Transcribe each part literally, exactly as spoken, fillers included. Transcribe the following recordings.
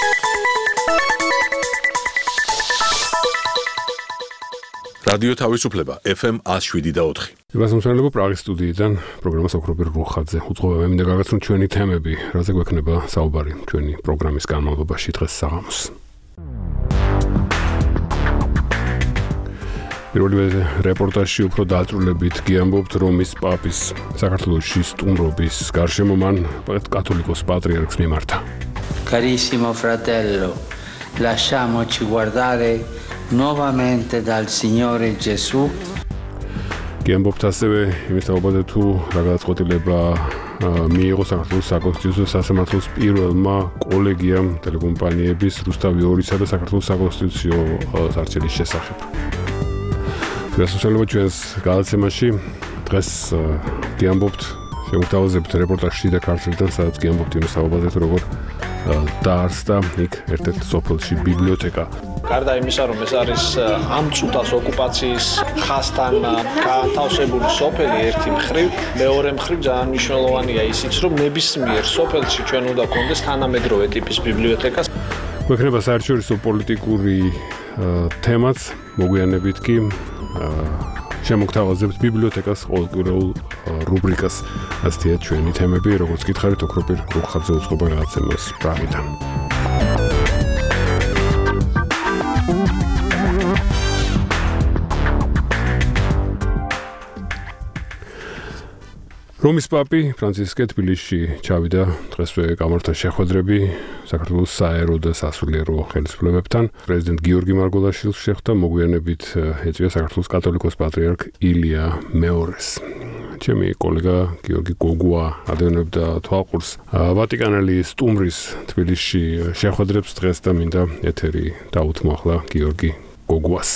რადიო თავისუფლება ეფ ემ one oh seven და four. Გასამშრალებლო პრაღის სტუდიიდან პროგრამას ოქროპირ რუხაძე უწყობა მე მინდა გაგაცნო ჩვენი თემები, რაზე გვექნება საუბარი ჩვენი პროგრამის განმავლობაში დღეს საღამოს. პირველი რეპორტაჟში უფრო დაწვრილებით გიამბობთ რომის პაპის საქართველოში სტუმრობის გარშემო მან კათოლიკოს პატრიარქს მიმართა. Carissimo fratello, lasciamoci guardare nuovamente dal Signore Gesù. გიამბობთ ასევე იმის თაობაზე თუ რა გადაწყვეტილება მიიღო საქართველოს საკონსტიტუციო სასამართლოს პირველმა კოლეგიამ ტელეკომპანიების რუსთავი ორისა და საქართველოს საკონსტიტუციო სარჩელის შესახებ. გასასვლელო ჩვენს გადაცემაში დღეს გიამბობთ შემოგთავაზებთ რეპორტაჟში და ქართლიდან სადაც გიამბობთ იმის თაობაზე თუ როგორ დაარსდა იქ ერთ-ერთ სოფელში ბიბლიოთეკა. გარდა იმისა, რომ ეს არის ამ წუთას ოკუპაციის ხასთან გაანთავსებული სოფელი ერთი მხრივ, მეორე მხრივ ძალიან მნიშვნელოვანია ისიც, რომ ნებისმიერ სოფელში ჩვენ უნდა გქონდეს თანამედროვე ტიპის ბიბლიოთეკა. გვექნება საერთაშორისო პოლიტიკური თემაც, მოგვიანებით კი შემოგთავაზებთ ბიბლიოთეკას ყოველკვირეულ რუბრიკას. ასეთია ჩვენი თემები, როგორც გითხარით, ოქროპირ რუხაძე უწყობა გადაცემას პრაღიდან. რომის პაპი ფრანცისკე თბილისში ჩავიდა დღესვე გამართა შეხვედრები საქართველოს საერო და სასულიერო ხელისუფლებებთან. პრეზიდენტ გიორგი მარგველაშვილს შეხვდა, მოგვიანებით ეწვია საქართველოს კათოლიკოს პატრიარქ ილია მეორეს. ჩემი კოლეგა გიორგი გოგუა ადევნებდა თვალყურს ვატიკანელი სტუმრის თბილისში შეხვედრებს დღეს და მინდა ეთერი დაუთმო ახლა გიორგი გოგუას.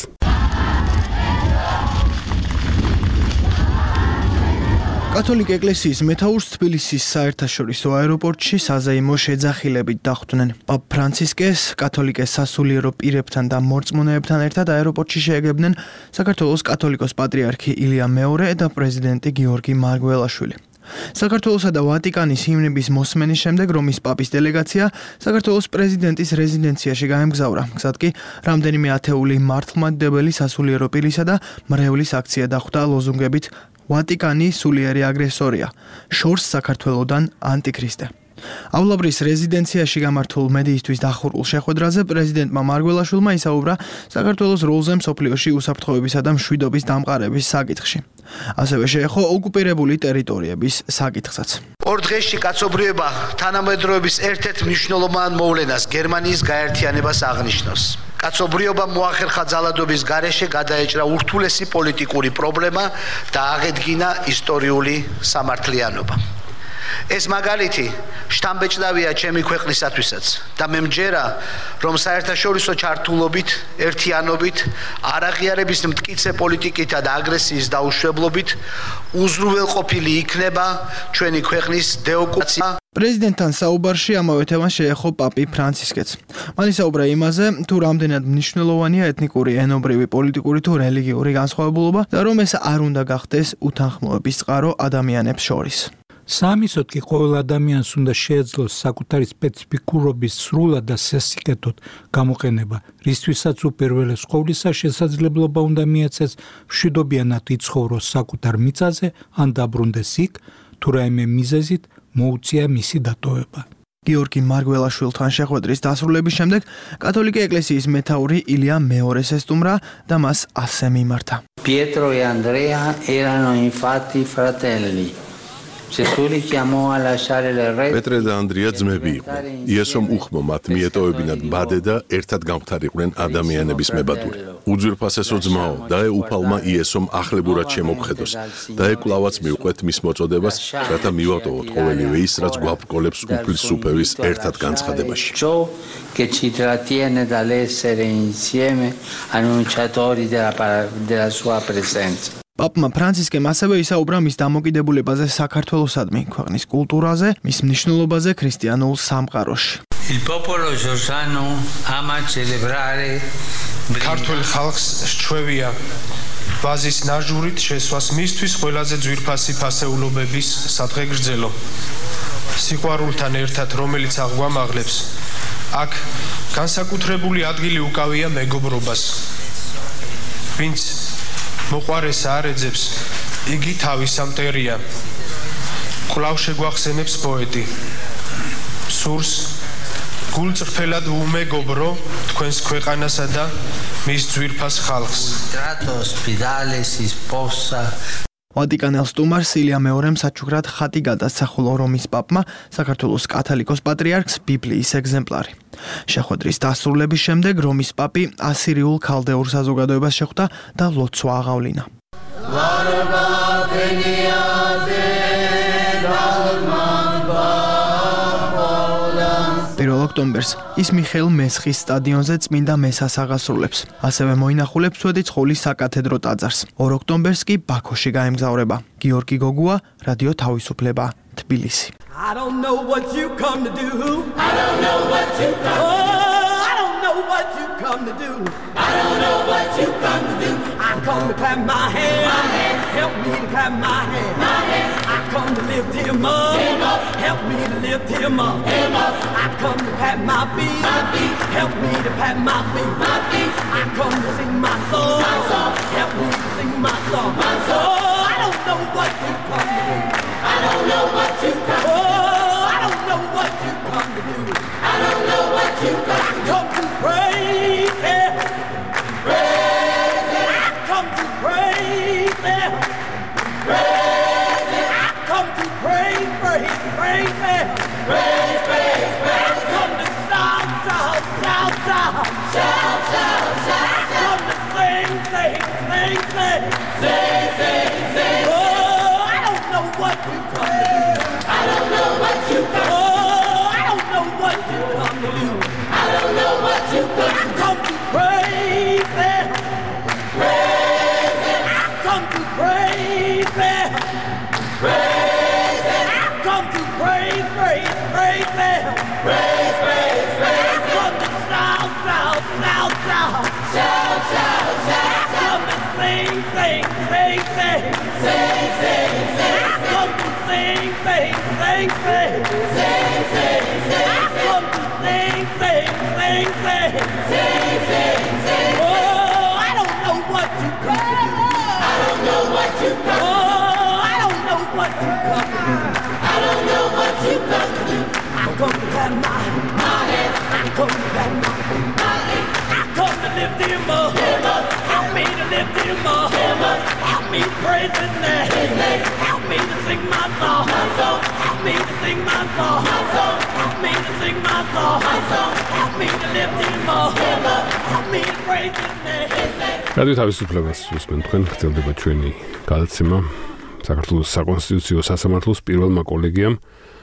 კათოლიკ ეკლესიის მეთაურს თბილისის საერთაშორისო აეროპორტში საზეიმო შეძახილებით დახვდნენ. პაპ ფრანცისკეს კათოლიკეს სასულიერო პირებთან და მორწმუნეებთან ერთად აეროპორტში შეეგებნენ საქართველოს კათოლიკოს პატრიარქი ილია მეორე და პრეზიდენტი გიორგი მარგველაშვილი. საქართველოსა და ვატიკანის ჰიმნების მოსმენის შემდეგ რომის პაპის დელეგაცია საქართველოს პრეზიდენტის რეზიდენციაში გაემგზავრა. გზად კი რამდენიმე ათეული მართლმადიდებელი სასულიერო პირისა და მრევლის აქცია დახვდა ლოზუნგებით ვატიკანი სულიერი აგრესორია, შორს საქართველოდან ანტიქრისტე. ავლაბრის რეზიდენციაში გამართულ მედიისთვის დახურულ შეხვედრაზე პრეზიდენტმა მარგველაშვილმა ისაუბრა საქართველოს როლზე მსოფლიოში უსაფრთხოებისა და მშვიდობის დამყარების საკითხში. ასევე შეეხო ოკუპირებული ტერიტორიების საკითხსაც. ორ დღეში კაცობრიობა თანამედროვეობის ერთ-ერთ მნიშვნელოვან მოვლენას გერმანიის გაერთიანებას აღნიშნავს. კაცობრიობა მოახერხა ძალადობის გარეშე გადაეჭრა ურთულესი პოლიტიკური პრობლემა და აღედგინა ისტორიული სამართლიანობა. ეს მაგალითი შთამბეჭდავია ჩემი ქვეყნისათვისაც და მე მჯერა, რომ საერთაშორისო ჩართულობით, ერთიანობით, არაღიარების მტკიცე პოლიტიკითა და აგრესიის დაუშვებლობით უზრუნველყოფილი იქნება ჩვენი ქვეყნის დეოკუპაცია. პრეზიდენტთან საუბარში ამავე თემას შეეხო პაპი ფრანცისკეც. მან ისაუბრა იმაზე, თუ რამდენად მნიშვნელოვანია ეთნიკური, ენობრივი, პოლიტიკური თუ რელიგიური განსხვავებულობა და რომ ეს არ უნდა გახდეს უთანხმოების წყარო ადამიანებს შორის. სამისოთ კი ყოველ ადამიანს უნდა შეეძლოს საკუთარი სპეციფიკურობის სრულად და სასიკეთოდ გამოყენება, რისთვისაც უპირველეს ყოვლისა შესაძლებლობა უნდა მიეცეს მშვიდობიანად იცხოვროს საკუთარ მიწაზე, ან დაბრუნდეს იქ, თუ რაიმე მიზეზით მოუწია მისი დატოვება. გიორგი მარგველაშვილთან შეხვედრის დასრულების შემდეგ კათოლიკე ეკლესიის მეთაური ილია მეორეს ესტუმრა და მას ასე მიმართა. Pietro e Andrea erano infatti fratelli. პეტრე და ანდრია ძმები იყვნენ. იესომ უხმო მათ მიეტოვებინათ ბადე და ერთად გამხდარიყვნენ ადამიანების მებადური. უძვირფასესო ძმაო, დაე უფალმა იესომ ახლებურად შემოგხედოს და ეკვლავაც მიუყვეთ მის მოწოდებას, რათა მივატოვოთ ყოველივე ის, რაც გვაბრკოლებს უფლის სუფევის ერთად განცხადებაში. che ci trattiene dall'essere insieme annunciatori della, della sua presenza. პაპმა ფრანცისკემ ასევე ისაუბრა მის დამოკიდებულებაზე საქართველოსადმი, ქვეყნის კულტურაზე, მის მნიშვნელობაზე ქრისტიანულ სამყაროში. Il popolo giordano ama celebrare ქართული ხალხს სჩვევია ვაზის ნაჟურით შესვას მისთვის ყველაზე ძვირფასი ფასეულობების სადღეგრძელო. სიყვარულთან ერთად, რომელიც აღვამაღლებს, აქ განსაკუთრებული ადგილი უკავია მეგობრობას. ვინც მოყვარეს არ ეძებს, იგი თავისა მტერია. კვლავ შეგვახსენებს პოეტი. სურს გულწრფელად უმეგობრო თქვენს ქვეყანასა და მის ძვირფას ხალხს. ვატიკანელ სტუმარს ილია მეორემ საჩუქრად ხატი გადასახულა რომის პაპმა საქართველოს კათოლიკოს პატრიარქს ბიბლიის ეგზემპლარი. შეხვედრის დასრულების შემდეგ რომის პაპი ასირიულ ქალდეურ საზოგადოებას შეხვდა და ლოცვა აღავლინა. პირველ ოქტომბერს ის მიხეილ მესხის სტადიონზე წმინდა მესას აღასრულებს. ასევე მოინახულებს სვედი ცხოვლის საკათედრო ტაძარს. ორ ოქტომბერს კი ბაქოში გაემგზავრება. გიორგი გოგუა, რადიო თავისუფლება, თბილისი. I don't know what you come to do. I don't know what you come to do. Oh, I don't know what you come to do. I don't know what you come to do. I come to clap my hands. My hands. Help me to clap my hands. My hands. I come to lift him up. Him up. Help me to lift him up. Him up. I come to pat my feet. My feet. Help me to pat my feet. My feet. I come to sing my song. My song. Help me to sing my song. My song. Oh, I don't know what you come to do. I don't know what you come to do. Oh, I don't know what you come to do. I don't know what you come to do. I come to praise Him. Praise Him. I come to praise Him. Praise Him. I come to praise, praise, praise Him. Praise, praise, praise. I come to shout, shout, shout, shout. Shout, shout, shout. I come to sing, sing, sing, sing. Sing, sing, sing. Oh, I don't know what you come to do. I don't know what you come to do. Oh, I don't know what you come to do. I don't know what you come to do. I come to praise Him. Praise Him. I come to praise Him. Praise Him. I come to praise, praise, praise Him. Praise, praise, praise. I come to shout, shout, shout, shout. Shout, shout, shout. I come to sing, sing, sing, sing. Sing, sing, sing. I come to sing, sing, sing, sing. Sing, sing, sing. I come to sing, sing, sing, sing. Sing, sing, sing. Oh, I don't know what you come to do. I don't know what you come to do. Oh, I don't know what you come to do. I don't know what you come to do. I come to clap my hands. I come to clap my hands. I come to lift him up. Help me to lift him up. Help me to praise His name. Help me to sing my song. Help me to sing my song. Help me to sing my song. Help me to lift him up. Help me to praise His name. რადიო თავისუფლებას უსმენთ თქვენ, გრძელდება ჩვენი გადაცემა საქართველოს საკონსტიტუციო სასამართლოს პირველმა კოლეგიამ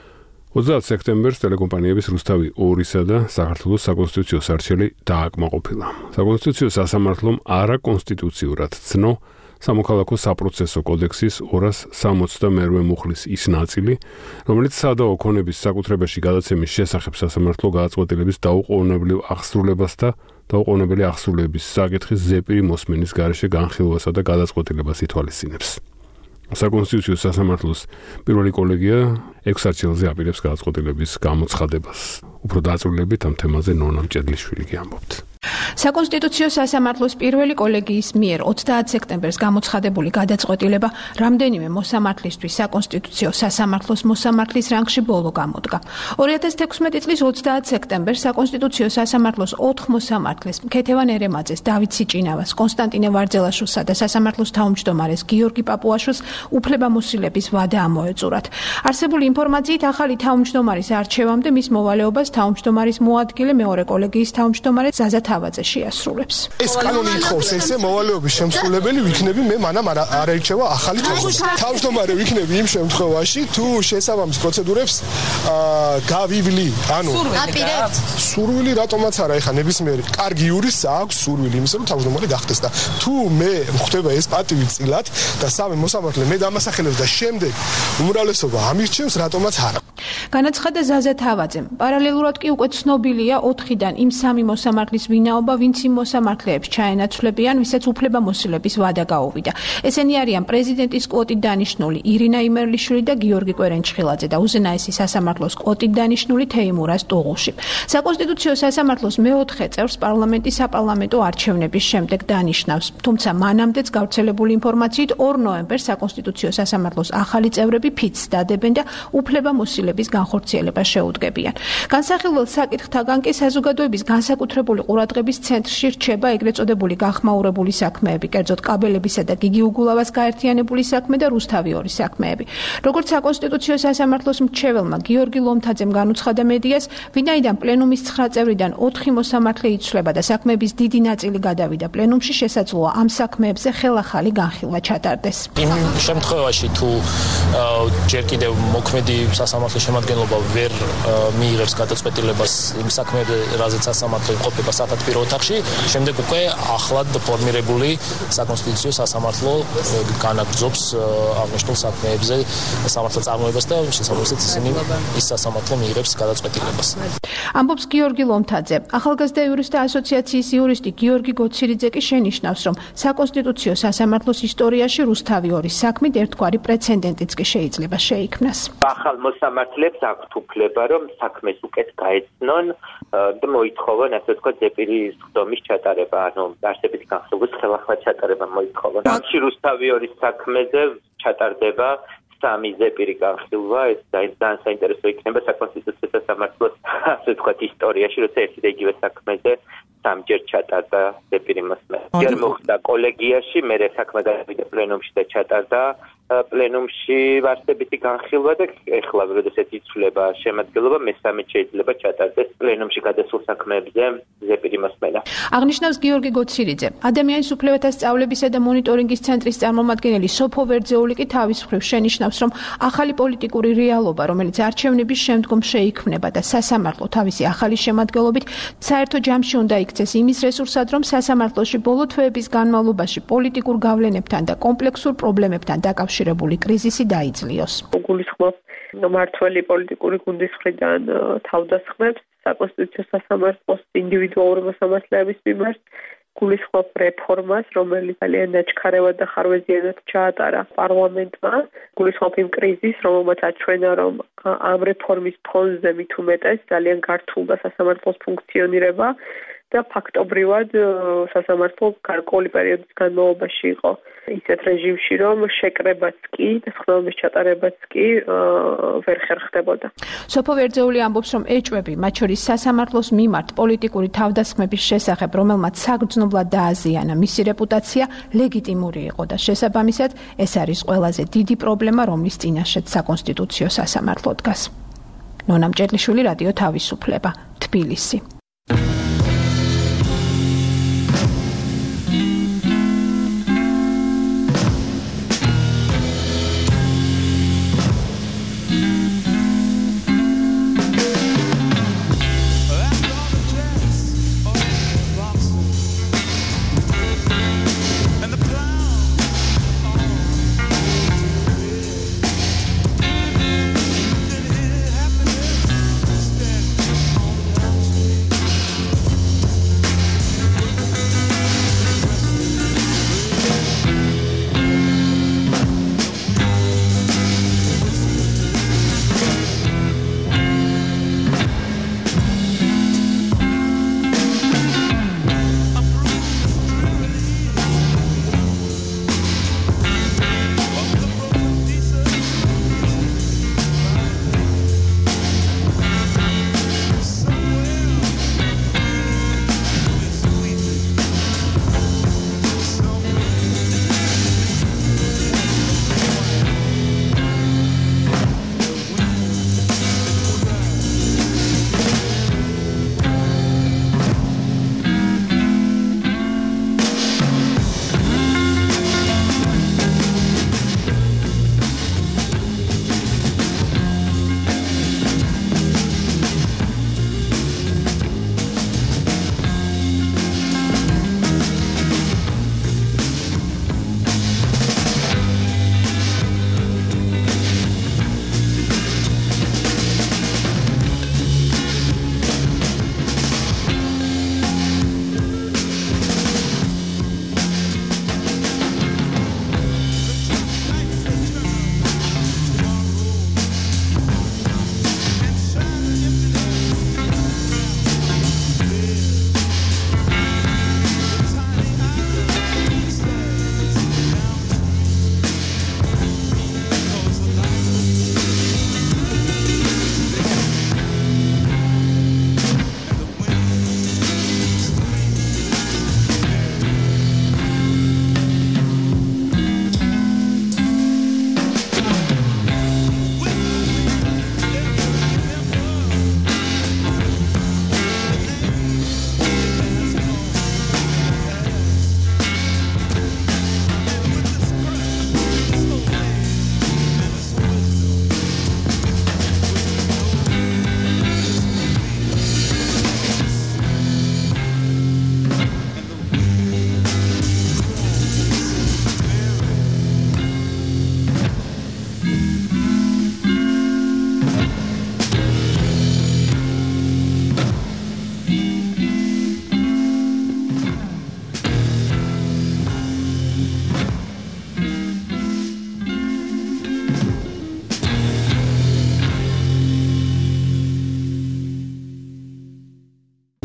ოცდაათ სექტემბერს ტელეკომპანიების რუსთავი ორისა და საქართველოს საკონსტიტუციო სარჩელი დააკმაყოფილა. საკონსტიტუციო სასამართლომ არაკონსტიტუციურად ცნო სამოქალაქო საპროცესო კოდექსის ორას სამოცდამერვე მუხლის ის ნაწილი, რომელიც სადაო ქონების საკუთრებაში გადაცემის შესახებ სასამართლო გადაწყვეტილების დაუყოვნებლივ აღსრულებას და დაუყოვნებელი აღსრულების საკითხის ზეპირი მოსმენის გარეშე განხილვასა და გადაწყვეტილებას ითვალისწინებს. საკონსტიტუციო სასამართლოს პირველი კოლეგია ექვს არჩეულზე აპირებს გადაწყვეტილების გამოცხადებას. უფრო დაწვრილებით ამ თემაზე ნონა მჭედლიშვილი გიამბობთ. საკონსტიტუციო სასამართლოს პირველი კოლეგიის მიერ ოცდაათ სექტემბერს გამოცხადებული გადაწყვეტილება რამდენიმე მოსამართლისთვის საკონსტიტუციო სასამართლოს მოსამართლის რანგში ბოლო გამოდგა. ორი ათას თექვსმეტი წლის ოცდაათ სექტემბერს საკონსტიტუციო სასამართლოს ოთხ მოსამართლეს ქეთევან ერემაძეს, დავით სიჭინავას, კონსტანტინე ვარძელაშვილსა და სასამართლოს თავმჯდომარეს გიორგი პაპუაშვილს უფლებამოსილების ვადა ამოეწურათ. არსებული ინფორმაციით ახალი თავმჯდომარის არჩევამდე მის მოვალეობას თავმჯდომარის მოადგილე მეორე კოლეგიის თავმჯდომარე ზაზა თავაძე შეასრულებს. ეს კანონი ითხოვს ესე მოვალეობის შემსრულებელი ვიქნები მე მანამ არ არაირჩევა ახალი თავმჯდომარე. თავმჯდომარე ვიქნები იმ შემთხვევაში თუ შესაბამის პროცედურებს გავივლი, ანუ აპირებთ. სურვილი რატომაც არა, ეხა ნებისმიერი კარგი იურისტს აქვს სურვილი იმისა რომ თავმჯდომარე გახდეს და თუ მე მხვდება ეს პატივი წილად და სამი მოსამართლე მე დამასახელებს და შემდეგ უმრავლესობა ამირჩევს რატომაც არა. განაცხადა ზაზა თავაძემ. პარალელურად კი უკვე ცნობილია ოთხიდან იმ სამი მოსამართლის ვინაობა, ვინც იმ მოსამართლეებს ჩაენაცვლებიან, ვისაც უფლებამოსილების ვადა გაუვიდა. ესენი არიან პრეზიდენტის კვოტით დანიშნული ირინა იმერლიშვილი და გიორგი კვერენჩხილაძე და უზენაესი სასამართლოს კვოტით დანიშნული თეიმურაზ ტუღუში. საკონსტიტუციო სასამართლოს მეოთხე წევრს პარლამენტის საპარლამენტო არჩევნების შემდეგ დანიშნავს, თუმცა მანამდეც გავრცელებული ინფორმაციით ორ ნოემბერს საკონსტიტუციო სასამართლოს ახალი წევრები ფიცს დადებენ და უფლებამოსილების განხორციელებას შეუდგებიან. განსახილველ საკითხთაგან კი საზოგადოების განსაკუთრებული ყურადღების ცენტრში რჩება ეგრეთ წოდებული გახმაურებული საქმეები, კერძოდ კაბელებისა და გიგი უგულავას გაერთიანებული საქმე და რუსთავიორის საქმეები. როგორც საკონსტიტუციო სასამართლოს მრჩეველმა გიორგი ლომთაძემ განუცხადა მედიას, ვინაიდან პლენუმის ცხრა წევრიდან ოთხი მოსამართლე იცვლება და საქმეების დიდი ნაწილი გადავიდა პლენუმში, შესაძლოა ამ საქმეებზე ხელახალი განხილვა ჩატარდეს. იმ შემთხვევაში თუ ჯერ კიდევ მოქმედი სასამართლოს შემადგენლობა ვერ მიიღებს გადაწყვეტილებას იმ საქმეებზე, რაზეც სასამართლო იმყოფება სათათბირო ოთახში, შემდეგ უკვე ახლად ფორმირებული საკონსტიტუციო სასამართლო განაგრძობს აღნიშნულ საქმეებზე სამართალ წარმოებას და შესაბამისად ისინი ის სასამართლო მიიღებს გადაწყვეტილებას. ამბობს გიორგი ლომთაძე. ახალგაზრდა იურისტთა ასოციაციის იურისტი გიორგი გოცირიძე კი შენიშნავს, რომ საკონსტიტუციო სასამართლოს ისტორიაში რუსთავიორის საქმით ერთგვარი პრეცედენტიც კი შეიძლება შეიქმნას. ახალ მოსამართლეებს აქვთ უფლება, რომ საქმეს უკეთ გაეცნონ და მოითხოვონ, ასე ვთქვათ, ზეპირის ხდომის ჩატარება, ანუ არსებითი განხილვის ხელახლა ჩატარება მოითხოვონ. ამში რუსთავიორის საქმეზე ჩატარდება სამი ზეპირი განხილვა, ეს ძალიან საინტერესო იქნება საკონსტიტუციო სასამართლოს, ასე ვთქვათ, ისტორიაში, როცა ერთი და იგივე საქმეზე სამჯერ ჩატარდა ზეპირი მოსმენა. ჯერ მოხდა კოლეგიაში, მერე საქმე გადავიდა პლენუმში და ჩატარდა პლენუმში არსებითი განხილვა და ეხლა როდესაც იცვლება შემადგენლობა, მესამე შეიძლება ჩატარდეს პლენუმში გადასულ საქმეებზე ზეპირი მოსმენა. აღნიშნავს გიორგი გოცირიძე. ადამიანის უფლებათა სწავლებისა და მონიტორინგის ცენტრის წარმომადგენელი სოფო ვერძეული კი თავის მხრივ შენიშნავს, რომ ახალი პოლიტიკური რეალობა, რომელიც არჩევნების შემდგომ შეიქმნება და სასამართლო თავისი ახალი შემადგენლობით საერთო ჯამში უნდა იქცეს იმის რესურსად, რომ სასამართლოში ბოლო თვეების განმავლობაში პოლიტიკურ გავლენებთან და კომპლექსურ პრობლემებთან დაკავშირებული კრიზისი დაიძლიოს. გულისხმობს მმართველი პოლიტიკური გუნდის მხრიდან თავდასხმებს საკონსტიტუციო სასამართლოს ინდივიდუალური მოსამართლეების მიმართ, გულისხმობს რეფორმას, რომელიც ძალიან ნაჩქარევად და ხარვეზიანად ჩაატარა პარლამენტმა, გულისხმობს იმ კრიზისს, რომელმაც აჩვენა, რომ ამ რეფორმის ფონზე მით უმეტეს ძალიან გართულდა სასამართლოს ფუნქციონირება და ფაქტობრივად სასამართლო გარკვეული პერიოდის განმავლობაში იყო ისეთ რეჟიმში, რომ შეკრებაც კი და ხდომის ჩატარებაც კი ვერ ხერხდებოდა. სოფო ვერძეული ამბობს, რომ ეჭვები, მათ შორის სასამართლოს მიმართ პოლიტიკური თავდასხმების შესახებ, რომელმაც საგრძნობლად დააზიანა მისი რეპუტაცია, ლეგიტიმური იყო და შესაბამისად ეს არის ყველაზე დიდი პრობლემა, რომლის წინაშეც საკონსტიტუციო სასამართლო დგას. ნონა მჭედლიშვილი, რადიო თავისუფლება, თბილისი.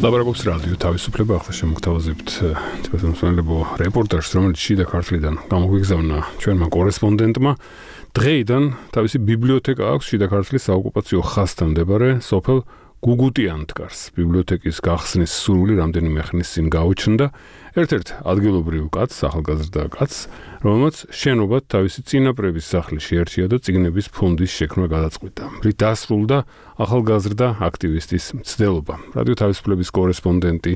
ლაბორატორიის რადიო თავისუფლება ახლა შემოგთავაზებთ თბილისმსვენელებო რეპორტაჟს, რომელიც შიდა ქართლიდან გამოგვიგზავნა ჩვენმა კორესპონდენტმა. დღეიდან თავისი ბიბლიოთეკა აქვს შიდა ქართლის საოკუპაციო ხაზთან მდებარე სოფელ გუგუტიანთკარს. ბიბლიოთეკის გახსნის სურვილი რამდენიმე ხნის წინ გაუჩნდა ერთ-ერთ ადგილობრივ კაცს, ახალგაზრდა კაცს, რომელმაც შენობად თავისი წინაპრების სახლი შეერჩია და წიგნების ფონდის შექმნა გადაწყვიტა. რით დასრულდა ახალგაზრდა აქტივისტის მცდელობა. რადიო თავისუფლების კორესპონდენტი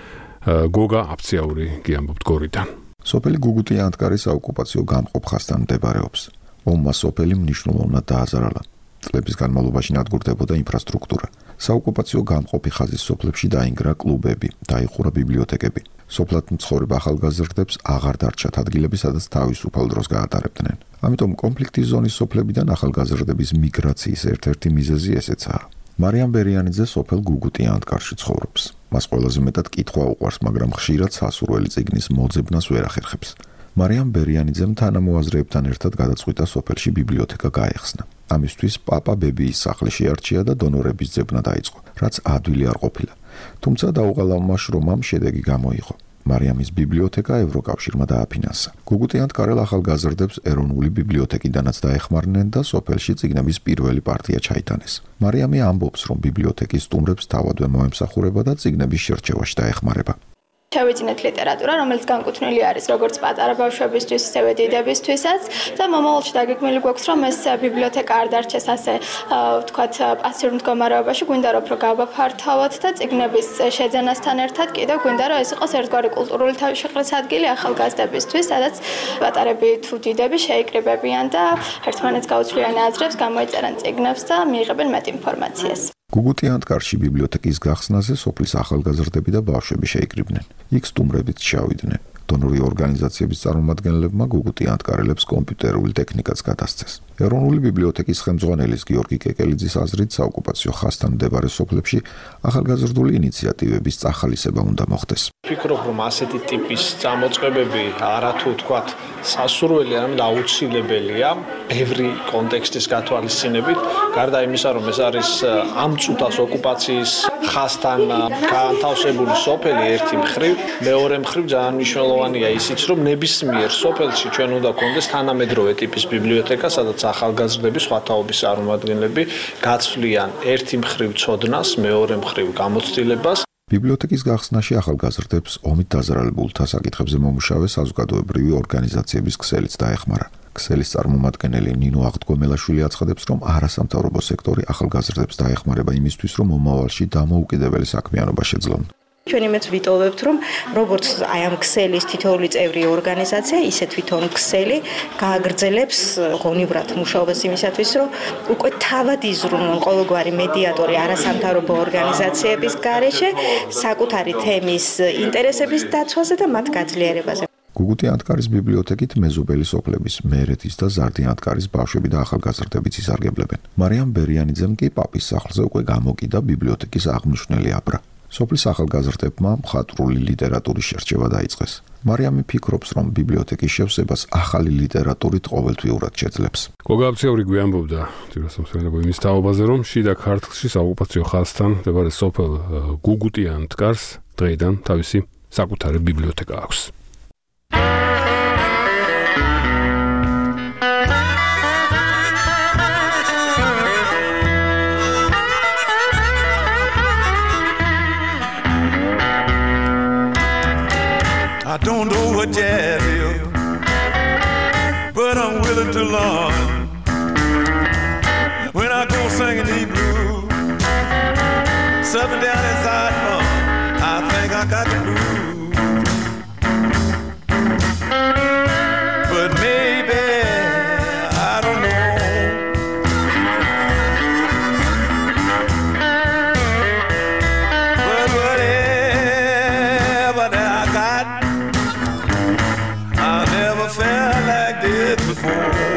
გოგა აფციაური გიამბობთ გორიდან. სოფელი გუგუტიანთკარი საოკუპაციო გამყოფ ხაზთან მდებარეობს. ომმა სოფელი მნიშვნელოვნად დააზარალა. წლების განმავლობაში ნადგურდებოდა ინფრასტრუქტურა. საოკუპაციო გამყოფი ხაზის სოფლებში დაინგრა კლუბები, დაიხურა ბიბლიოთეკები. სოფლად მცხოვრებ ახალგაზრდებს აღარ დარჩათ ადგილები, სადაც თავისუფალ დროს გაატარებდნენ. ამიტომ კონფლიქტის ზონის სოფლებიდან ახალგაზრდების მიგრაციის ერთ-ერთი მიზეზი ესეცაა. მარიამ ბერიანიძე სოფელ გუგუტიანთკარში ცხოვრობს. მას ყველაზე მეტად კითხვა უყვარს, მაგრამ ხშირად სასურველი წიგნის მოძებნას ვერ ახერხებს. მარიამ ბერიანიძემ თანამოაზრეებთან ერთად გადაწყვიტა სოფელში ბიბლიოთეკა გაეხსნა. ამისთვის პაპა ბებიის სახლი შეარჩია და დონორების ძებნა დაიწყო, რაც ადვილი არ ყოფილა. თუმცა დაუღალავმა შრომამ შედეგი გამოიღო. მარიამის ბიბლიოთეკა ევროკავშირმა დააფინანსა. გუგუტიანთკარელ ახალგაზრდებს ეროვნული ბიბლიოთეკიდანაც დაეხმარნენ და სოფელში წიგნების პირველი პარტია ჩაიტანეს. მარიამი ამბობს, რომ ბიბლიოთეკის სტუმრებს თავადვე მოემსახურება და წიგნების შერჩევაში დაეხმარება. შევიძინეთ ლიტერატურა, რომელიც განკუთვნილი არის როგორც პატარა ბავშვებისთვის, ისევე დიდებისთვისაც და მომავალში დაგეგმილი გვაქვს, რომ ეს ბიბლიოთეკა არ დარჩეს ასე ვთქვათ პასიურ მდგომარეობაში, გვინდა რომ უფრო გავაფართოვოთ და წიგნების შეძენასთან ერთად კიდევ გვინდა რომ ეს იყოს ერთგვარი კულტურული თავშეყრის ადგილი ახალგაზრდებისთვის, სადაც პატარები თუ დიდები შეიკრიბებიან და ერთმანეთს გაუცვლიან აზრებს, გამოიწერენ წიგნებს და მიიღებენ მეტ ინფორმაციას. გუგუტიანთკარში ბიბლიოთეკის გახსნაზე სოფლის ახალგაზრდები და ბავშვები შეიკრიბნენ. იქ სტუმრებიც ჩავიდნენ. დონორი ორგანიზაციების წარმომადგენლებმა გუგუტიანთკარელებს კომპიუტერული ტექნიკაც გადასცეს. ეროვნული ბიბლიოთეკის ხელმძღვანელის გიორგი კეკელიძის აზრით, საოკუპაციო ხაზთან მდებარე სოფლებში ახალგაზრდული ინიციატივების წახალისება უნდა მოხდეს. ვფიქრობ, რომ ასეთი ტიპის წამოწყებები არათუ თქვათ სასურველი, არამედ აუცილებელია ბევრი კონტექსტის გათვალისწინებით, გარდა იმისა, რომ ეს არის ამ წუთას ოკუპაციის ხაზთან განთავსებული სოფელი ერთი მხრივ, მეორე მხრივ ძალიან მნიშვნელოვანია ისიც, რომ ნებისმიერ სოფელში ჩვენ უნდა გქონდეს თანამედროვე ტიპის ბიბლიოთეკა, სადაც ახალგაზრდები, სხვა თაობის წარმომადგენლები გაცვლიან ერთი მხრივ ცოდნას, მეორე მხრივ გამოცდილებას. ბიბლიოთეკის გახსნაში ახალგაზრდებს ომით დაზარალებულთა საკითხებზე მომუშავე საზოგადოებრივი ორგანიზაციების ქსელიც დაეხმარა. ქსელის წარმომადგენელი ნინო აღდგომელაშვილი აცხადებს, რომ არასამთავრობო სექტორი ახალგაზრდებს დაეხმარება იმისთვის, რომ მომავალში დამოუკიდებელი საქმიანობა შეძლონ. ჩვენ იმეც ვიტოვებთ, რომ როგორც აი ამ ქსელის თითოეული წევრი ორგანიზაცია, ისე თვითონ ქსელი გააგრძელებს ღონივრად მუშაობას იმისათვის, რომ უკვე თავად იზრუნონ ყოველგვარი მედიატორი არასამთავრობო ორგანიზაციების გარეშე საკუთარი თემის ინტერესების დაცვაზე და მათ გაძლიერებაზე. გუგუტიანთკარის ბიბლიოთეკით მეზობელი სოფლების მერეთის და ზარდიანთკარის ბავშვები და ახალგაზრდებიც ისარგებლებენ. მარიამ ბერიანიძემ კი პაპის სახლზე უკვე გამოკიდა ბიბლიოთეკის აღმნიშვნელი აბრა. სოფლის ახალგაზრდებმა მხატვრული ლიტერატურის შერჩევა დაიწყეს. მარიამი ფიქრობს, რომ ბიბლიოთეკის შევსებას ახალი ლიტერატურით ყოველთვიურად შეძლებს. გოგა აფციაური გვიამბობდა თბილისმსვენელებო იმის თაობაზე, რომ შიდა ქართლში საოკუპაციო ხაზთან მდებარე სოფელ გუგუტიანთკარს დღეიდან თავისი საკუთარი ბიბლიოთეკა აქვს. I don't know what jazz is, but I'm willing to learn. When I go singing these blues, something down inside me, I think I got the blues. But maybe, I don't know. But whatever that I got, I never felt like this before.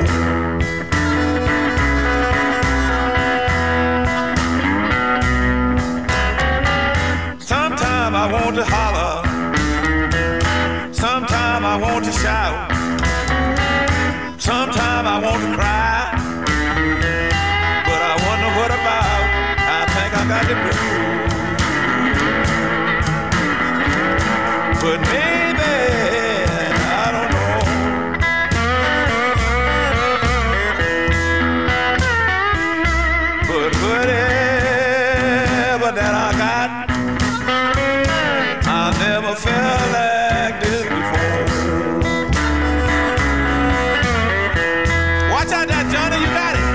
Sometimes I want to holler, sometimes I want to shout, sometimes I want to cry, but I wonder what about, I think I got the blues. But maybe I don't know. But whatever that I got, I never felt like this before. Watch out there, Johnny, you got it.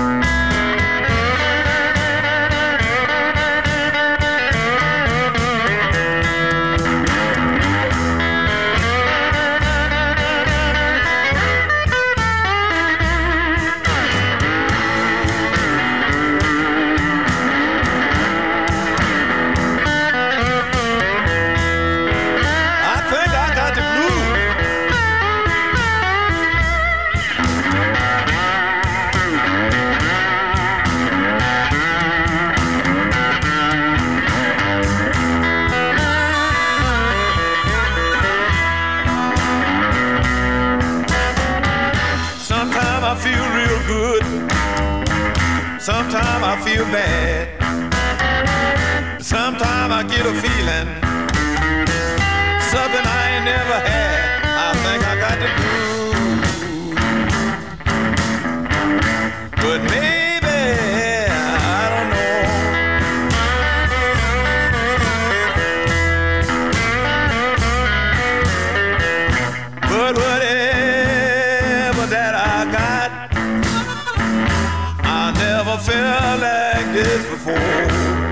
Sometimes I feel bad. Sometimes I get a feeling something I ain't never had. I think I got the groove. But maybe I don't know. But whatever that I got, I never felt like this before.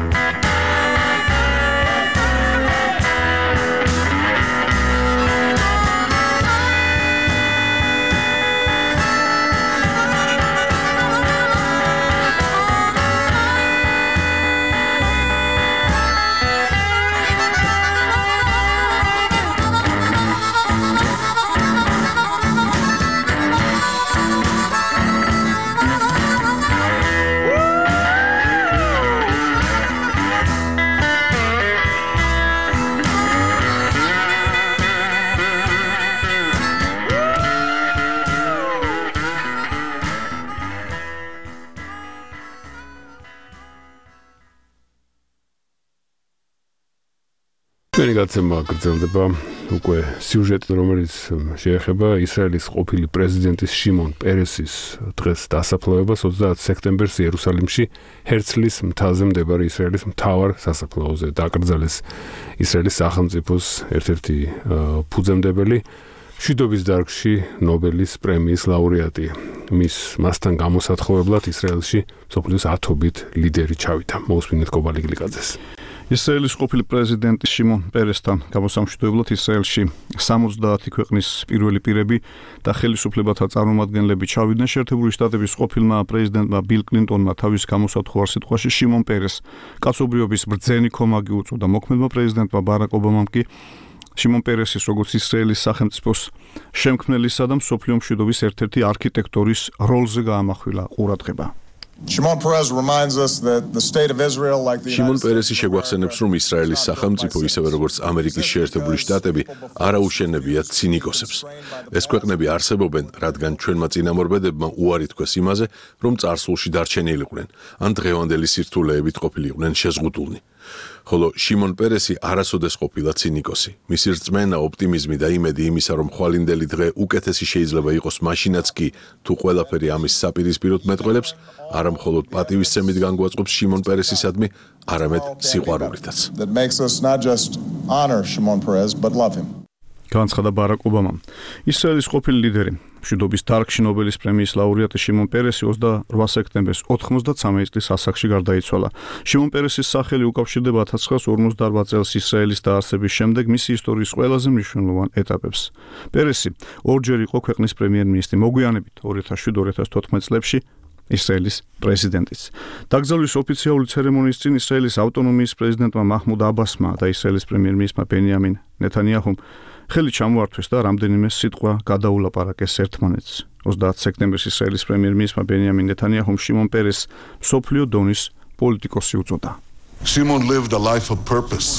ჩვენი გაცემა გრძელდება უკვე სიუჟეტი, რომელიც შეეხება ისრაელის ყოფილი პრეზიდენტის შიმონ პერესის დღეს დასაფლავებას ოცდაათი სექტემბერს იერუსალიმში ჰერცლის მთაზე მდებარე ისრაელის მთავარ სასაფლაოზე. დაკრძალეს ისრაელის სახელმწიფოს ერთ-ერთი ფუძემდებელი, მშვიდობის დარგში ნობელის პრემიის ლაურეატი. მის მასთან გამოსათხოვებლად ისრაელში მსოფლიოს ათობით ლიდერი ჩავიდა. მოусმინეთ კობალი გლიკაძეს. ისრაელის ყოფილი პრეზიდენტი შიმონ პერესთან გამოსამშვიდებლად ისრაელში სამოცდაათი ქვეყნის პირველი პირები და ხელისუფლებათა წარმომადგენლები ჩავიდნენ. შეერთებული შტატების ყოფილმა პრეზიდენტმა ბილ კლინტონმა თავის გამოსათხოვარ სიტყვაში შიმონ პერეს კაცობრიობის ბრძენი ქომაგი უწოდა. მოქმედმა პრეზიდენტმა ბარაკ ობამამ კი შიმონ პერესის როგორც ისრაელის სახელმწიფოს შემქმნელისა და მსოფლიო მშვიდობის ერთ-ერთი არქიტექტორის როლზე გაამახვილა ყურადღება. Shimon Peres reminds us that the state of Israel, like the Shimon Peres შეგვახსენებს, რომ ისრაელის სახელმწიფო, ისევე როგორც ამერიკის შეერთებული შტატები, არა უშენებიათ ცინიკოსებს. ეს ქვეყნები არსებობენ, რადგან ჩვენმა წინამორბედებმა უარი თქვეს იმაზე, რომ წარსულში დარჩენილიყვნენ, ან დღევანდელი სირთულეებით ყოფილიყვნენ შეზღუდულნი. ხოლო შიმონ პერესი არასოდეს ყოფილა ცინიკოსი. მისი რწმენა, ოპტიმიზმი და იმედი იმისა, რომ ხვალინდელი დღე უკეთესი შეიძლება იყოს მაშინაც კი, თუ ყველაფერი ამის საპირისპიროდ მეტყველებს, არა მხოლოდ პატივისცემით განგვაწყობს შიმონ პერესისადმი, არამედ სიყვარულითაც. that makes us not just honor Shimon Peres but love him. განცხადა ბარაკ ობამამ. ისრაელის ყოფილი ლიდერი, მშვიდობის დარგში ნობელის პრემიის ლაურეატი შიმონ პერესი ოცდაოთხ სექტემბერს ოთხმოცდათრამეტი წლის ასაკში გარდაიცვალა. შიმონ პერესის სახელი უკავშირდება ათას ცხრაასი ორმოცდაარბዓ წელს ისრაელის დაარსების შემდეგ მისი ისტორიის ყველაზე მნიშვნელოვან ეტაპებს. პერესი ორჯერ იყო ქვეყნის პრემიერ-მინისტრი, მოგვიანებით ორი ათას შვიდ ორი ათას თოთხმეტ წლებში ისრაელის პრეზიდენტიც. დაკრძალვის ოფიციალური ცერემონიის წინ ისრაელის ავტონომიის პრეზიდენტმა მაჰმუდ აბასმა და ისრაელის პრემიერ-მინისტრმა ბენიამინ ნეთანიაჰუმ ხელი ჩამოართვეს და რამდენიმე სიტყვა გადაულაპარაკეს ერთმანეთს. ოცდაათი სექტემბერს ისრაელის პრემიერ-მინისტრმა ბენიამინ ნეთანიაჰუმ შიმონ პერესს მსოფლიო დონის პოლიტიკოსი უწოდა. Shimon lived a life of purpose.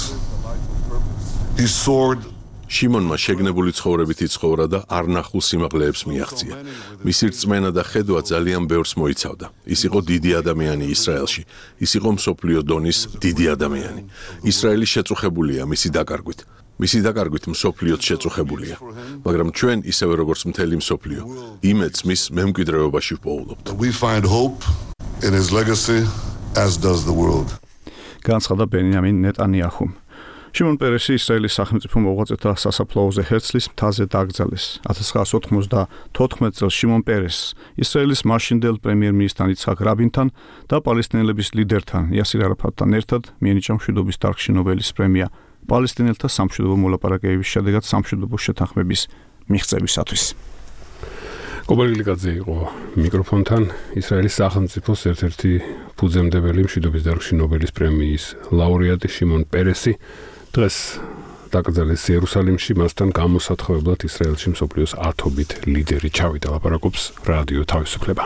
He soared შიმონმა შეგნებული ცხოვრებით იცხოვრა და არნახულ სიმაღლეებს მიაღწია. მისი რწმენა და ხედვა ძალიან ბევრს მოიცავდა. ის იყო დიდი ადამიანი ისრაელში. ის იყო მსოფლიო დონის დიდი ადამიანი. ისრაელი შეწუხებულია მისი დაკარგვით. მისი დაკარგვით მსოფლიოც შეწუხებულია, მაგრამ ჩვენ ისევე როგორც მთელი მსოფლიო, იმედს მის მემკვიდრეობაში ვპოულობთ. We find hope in his legacy as does the world. განცხადა ბენიამინ ნეტანიაჰუმ. შიმონ პერესი ისრაელის სახელმწიფო მოღვაწეთა სასაფლაოზე ჰერცლის მთაზე დაკრძალეს. ათას ცხრაასი ოთხმოცდათოთხმეტ წელს შიმონ პერესს ისრაელის მაშინდელ პრემიერ-მინისტრთან იცხაკ რაბინთან და პალესტინელების ლიდერთან იასირ არაფატთან ერთად მიენიჭა მშვიდობის დარგში ნობელის პრემია პალესტინელთა სამშვიდობო მოლაპარაკებების შედეგად სამშვიდობო შეთანხმების მიღწევისათვის. კობალიგლიძე იყო მიკროფონთან ისრაელის სახელმწიფოს ერთ-ერთი ფუძემდებელი მშვიდობის დარგში ნობელის პრემიის ლაურეატი შიმონ პერესი დღეს დაკრძალეს იერუსალიმში, მასთან გამოსათხოვებლად ისრაელში მსოფლიოს ათობით ლიდერი ჩავიდა, ლაპარაკობს რადიო თავისუფლება.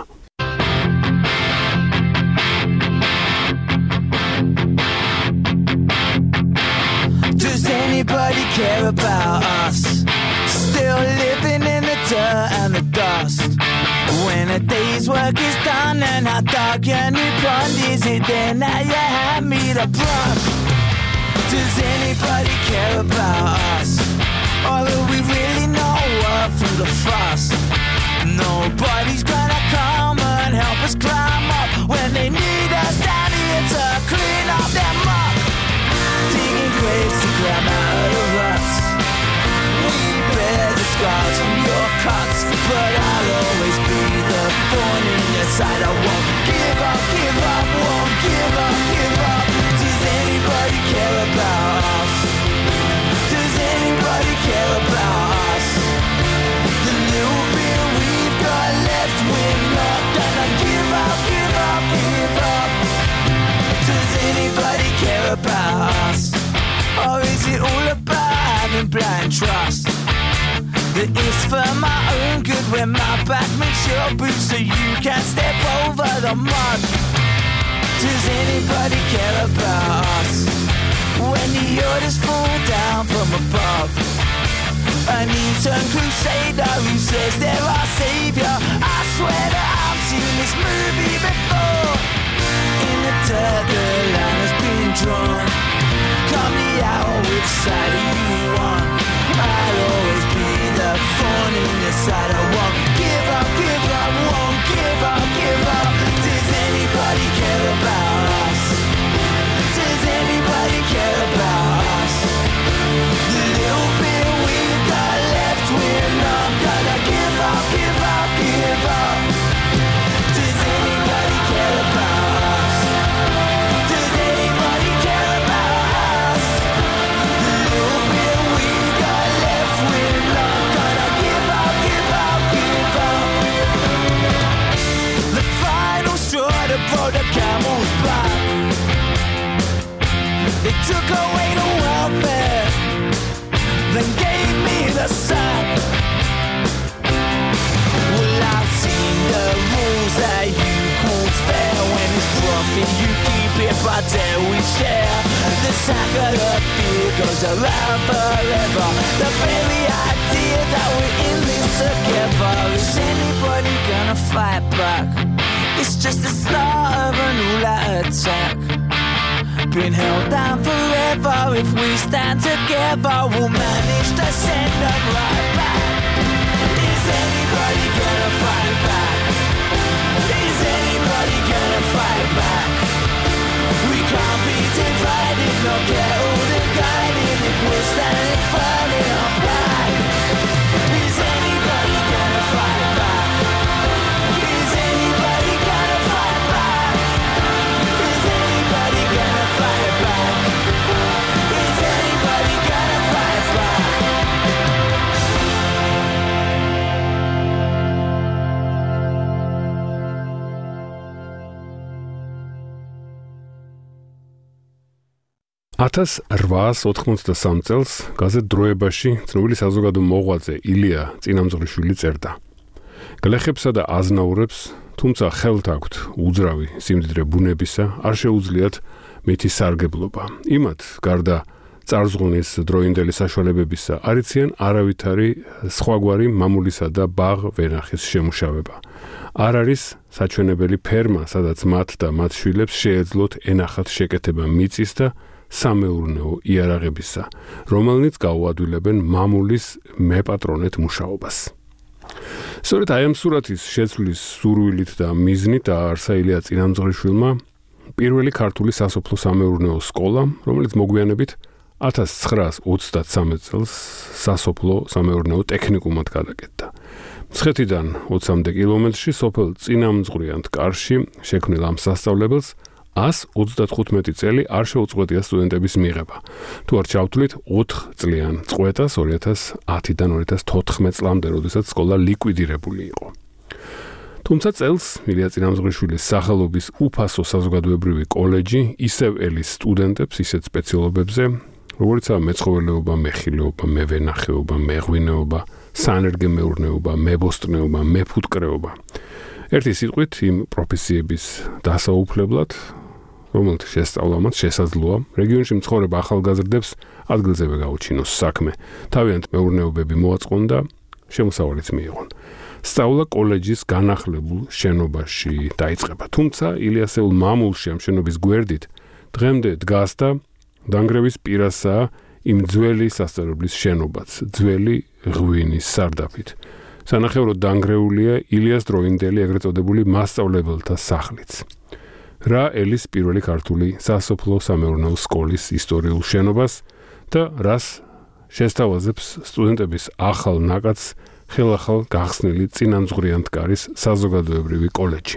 Does anybody care about us? Still living in the dirt and the dust. When a day's work is done and how dark your new pond is it then that you hand me the brush? Does anybody care about us? Or will we really know what from the fuss? Nobody's gonna come and help us climb up when they need us down here to clean up their muck. Digging graves to climb out of the ruts. We bear the scars from your cuts, but I'll always be the thorn in your side. I won't give up, give up, won't give up, give up. Does anybody care about us? Does anybody care about us? The little bit we've got left, we're not gonna give up, give up, give up. Does anybody care about us? Or is it all about having blind trust? That it's for my own good when my back makes your boots so you can't step over the mud. Does anybody care about us? When the orders fall down from above. An Eton crusader who says they're our savior. I swear that I've seen this movie before. In the dirt the line has been drawn. Come me out, which side do you want? I'll always be the thorn in your side. I won't give up, give up, won't give up, give up. Does anybody care about us? Does anybody care about us? The little bit we've got left, we're not gonna give up, give up, give up. Does anybody care about us? Does anybody care about us? The little bit we've got left, we're not gonna give up, give up, give up. The final straw that brought the camel's back. They took away the welfare, then gave me the sack. Well, I've seen the rules that you call fair. When it's profit, you keep it, but then we share. The sack of the fear goes around forever. The very idea that we're in this together. Is anybody gonna fight back? It's just the start of an all-out attack. Been held down forever. If we stand together, we'll manage to send them right back. Is anybody gonna fight back? Is anybody gonna fight back? We can't be divided, nor get all divided. If we're standing firm in our pride. Is anybody gonna fight back? Is anybody gonna fight back? Is anybody gonna fight back? Is anybody gonna fight back? ათას რვაასი ოთხმოცდასამი წელს გაზეთ დროებაში ცნობილი საზოგადო მოღვაწე ილია წინამძღვრიშვილი წერდა. გლეხებსა და აზნაურებს, თუმცა ხელთ აქვთ უძრავი სიმდიდრე ბუნებისა, არ შეუძლიათ მითი სარგებლობა. იმათ გარდა წარზღუნის დროინდელი საშუალებებისა არ იციან არავითარი სხვაგვარი მამულისა და ბაღ ვენახის შემუშავება. არ არის საჩვენებელი ფერმა, სადაც მათ და მათ შვილებს შეეძლოთ ენახათ შეკეთება მიწის და სამეურნეო იარაღებისა, რომელნიც გაუადვილებენ მამულის მეპატრონეთ მუშაობას. სწორედ აი ამ სურათის შეცვლის სურვილით და მიზნით დააარსა ილია წინამძღვრიშვილმა პირველი ქართული სასოფლო სამეურნეო სკოლა, რომელიც მოგვიანებით ათას ცხრაას ოცდათსამეტ წელს სასოფლო სამეურნეო ტექნიკუმად გადაკეთდა. მცხეთიდან ოცამდე კილომეტრში სოფელ წინამძღვრიანთ კარში შექმნილ ამ სასწავლებელს ას ოცდათხუთმეტი წელი არ შეუწყვეტია სტუდენტების მიღება. თუ არ ჩავთვლით ოთხ წლიან წყვეტას ორი ათას ათიდან ორი ათას თოთხმეტ წლამდე, როდესაც სკოლა ლიკვიდირებული იყო. თუმცა წელს ილია წინამძღვრიშვილის სახელობის უფასო საზოგადოებრივი კოლეჯი ისევ ელის სტუდენტებს ისეთ სპეციალობებზე, როგორიცაა მეცხოველეობა, მეხილეობა, მევენახეობა, მეღვინეობა, სანერგემეურნეობა, მებოსტნეობა, მეფუტკრეობა. ერთი სიტყვით იმ პროფესიების დასაუფლებლად, რომელთა შესწავლამაც შესაძლოა რეგიონში მცხოვრებ ახალგაზრდებს ადგილზევე გაუჩინოს საქმე. თავიანთ მეურნეობები მოაწყონ და შემოსავალიც მიიღონ. სწავლა კოლეჯის განახლებულ შენობაში დაიწყება. თუმცა ილიასეულ მამულში ამ შენობის გვერდით დღემდე დგას და დანგრევის პირასაა იმ ძველი სასწავლებლის შენობაც, ძველი ღვინის სარდაფით. სანახევროდ დანგრეულია ილიას დროინდელი ეგრეთ წოდებული მასწავლებელთა სახლიც. რა ელის პირველი ქართული სასოფლო სამეურნეო სკოლის ისტორიულ შენობას და რას შესთავაზებს სტუდენტების ახალ ნაკადს ხელახალ გახსნილი წინამძღვრიანთკარის საზოგადოებრივი კოლეჯი.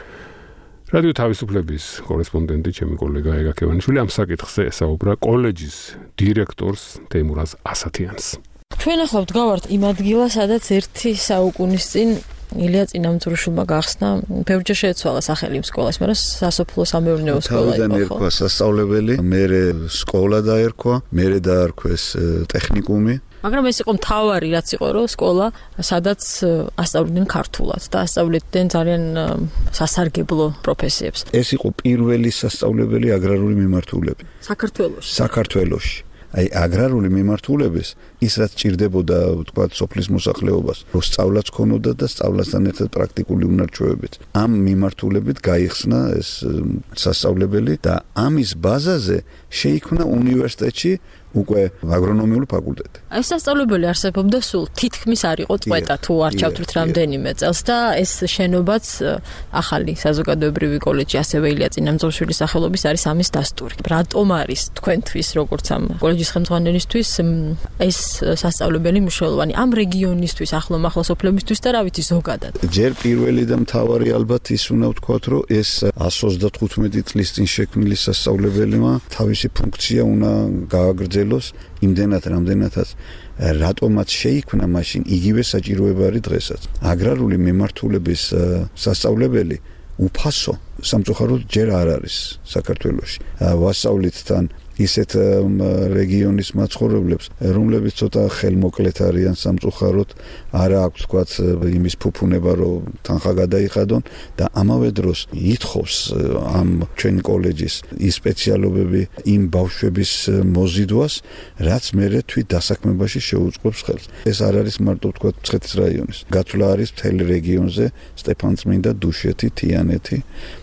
რადიო თავისუფლების კორესპონდენტი ჩემი კოლეგა ეგა ქევანიშვილი ამ საკითხზე ესაუბრა კოლეჯის დირექტორს თეიმურაზ ასათიანს. ჩვენ ახლა ვდგავართ იმ ადგილას, სადაც ერთი საუკუნის წინ ილია წინამძღვრიშვილმა გახსნა, ბევრჯერ შეეცვალა სახელი იმ სკოლას, მაგრამ სასოფლო სამეურნეო სკოლა იყო. თავიდან ერქვა სასწავლებელი, მერე სკოლა დაერქვა, მერე დაარქვეს ტექნიკუმი. მაგრამ ეს იყო მთავარი, რაც იყო, რომ სკოლა, სადაც ასწავლიდნენ ქართულად და ასწავლიდნენ ძალიან სასარგებლო პროფესიებს. ეს იყო პირველი სასწავლებელი აგრარული მიმართულებით. საქართველოში. საქართველოში. აი აგრარული მიმართულების ის რაც ჭირდებოდა თქვათ სოფლის მოსახლეობას, რომ სწავლაც ქონოდა და სწავლასთან ერთად პრაქტიკული უნარჩვევებიც. ამ მიმართულებით გაიხსნა ეს სასწავლებელი და ამის ბაზაზე შეიქმნა უნივერსიტეტში უკვე აგრონომიული ფაკულტეტი. ეს სასწავლებელი არსებობდა სულ თითქმის არ იყო წყვეტა თუ არ ჩავთვლით რამდენიმე წელს და ეს შენობაც ახალი საზოგადოებრივი კოლეჯი ასევე ილია წინამძღვრიშვილის სახელობის არის ამის დასტური. რატომ არის თქვენთვის როგორც ამ კოლეჯის ხელმძღვანელისთვის ეს სასწავლებელი მნიშვნელოვანი ამ რეგიონისთვის, ახლომახლა სოფლებისთვის და რა ვიცი ზოგადად? ჯერ პირველი და მთავარი ალბათ ის უნდა ვთქვათ, რომ ეს ას ოცდათხუთმეტი წლის წინ შექმნილი სასწავლებელმა თავისი ფუნქცია უნდა გააგრძელოს იმდენად რამდენადაც რატომაც შეიქმნა მაშინ იგივე საჭიროება არის დღესაც. აგრარული მიმართულების სასწავლებელი უფასო სამწუხაროდ ჯერ არ არის საქართველოში. ვასწავლით თან ისეთ რეგიონის მაცხოვრებლებს, რომლებიც ცოტა ხელმოკლეთ არიან სამწუხაროდ, არა აქვს თქვათ იმის ფუფუნება, რომ თანხა გადაიხადონ და ამავე დროს ითხოვს ამ ჩვენ კოლეჯის ის სპეციალობები იმ ბავშვების მოზიდვას, რაც მერე თვით დასაქმებაში შეუწყობს ხელს. ეს არ არის მარტო თქვათ მცხეთის რაიონის. გათვლა არის მთელ რეგიონზე, სტეფანწმინდა, დუშეთი, თიანეთი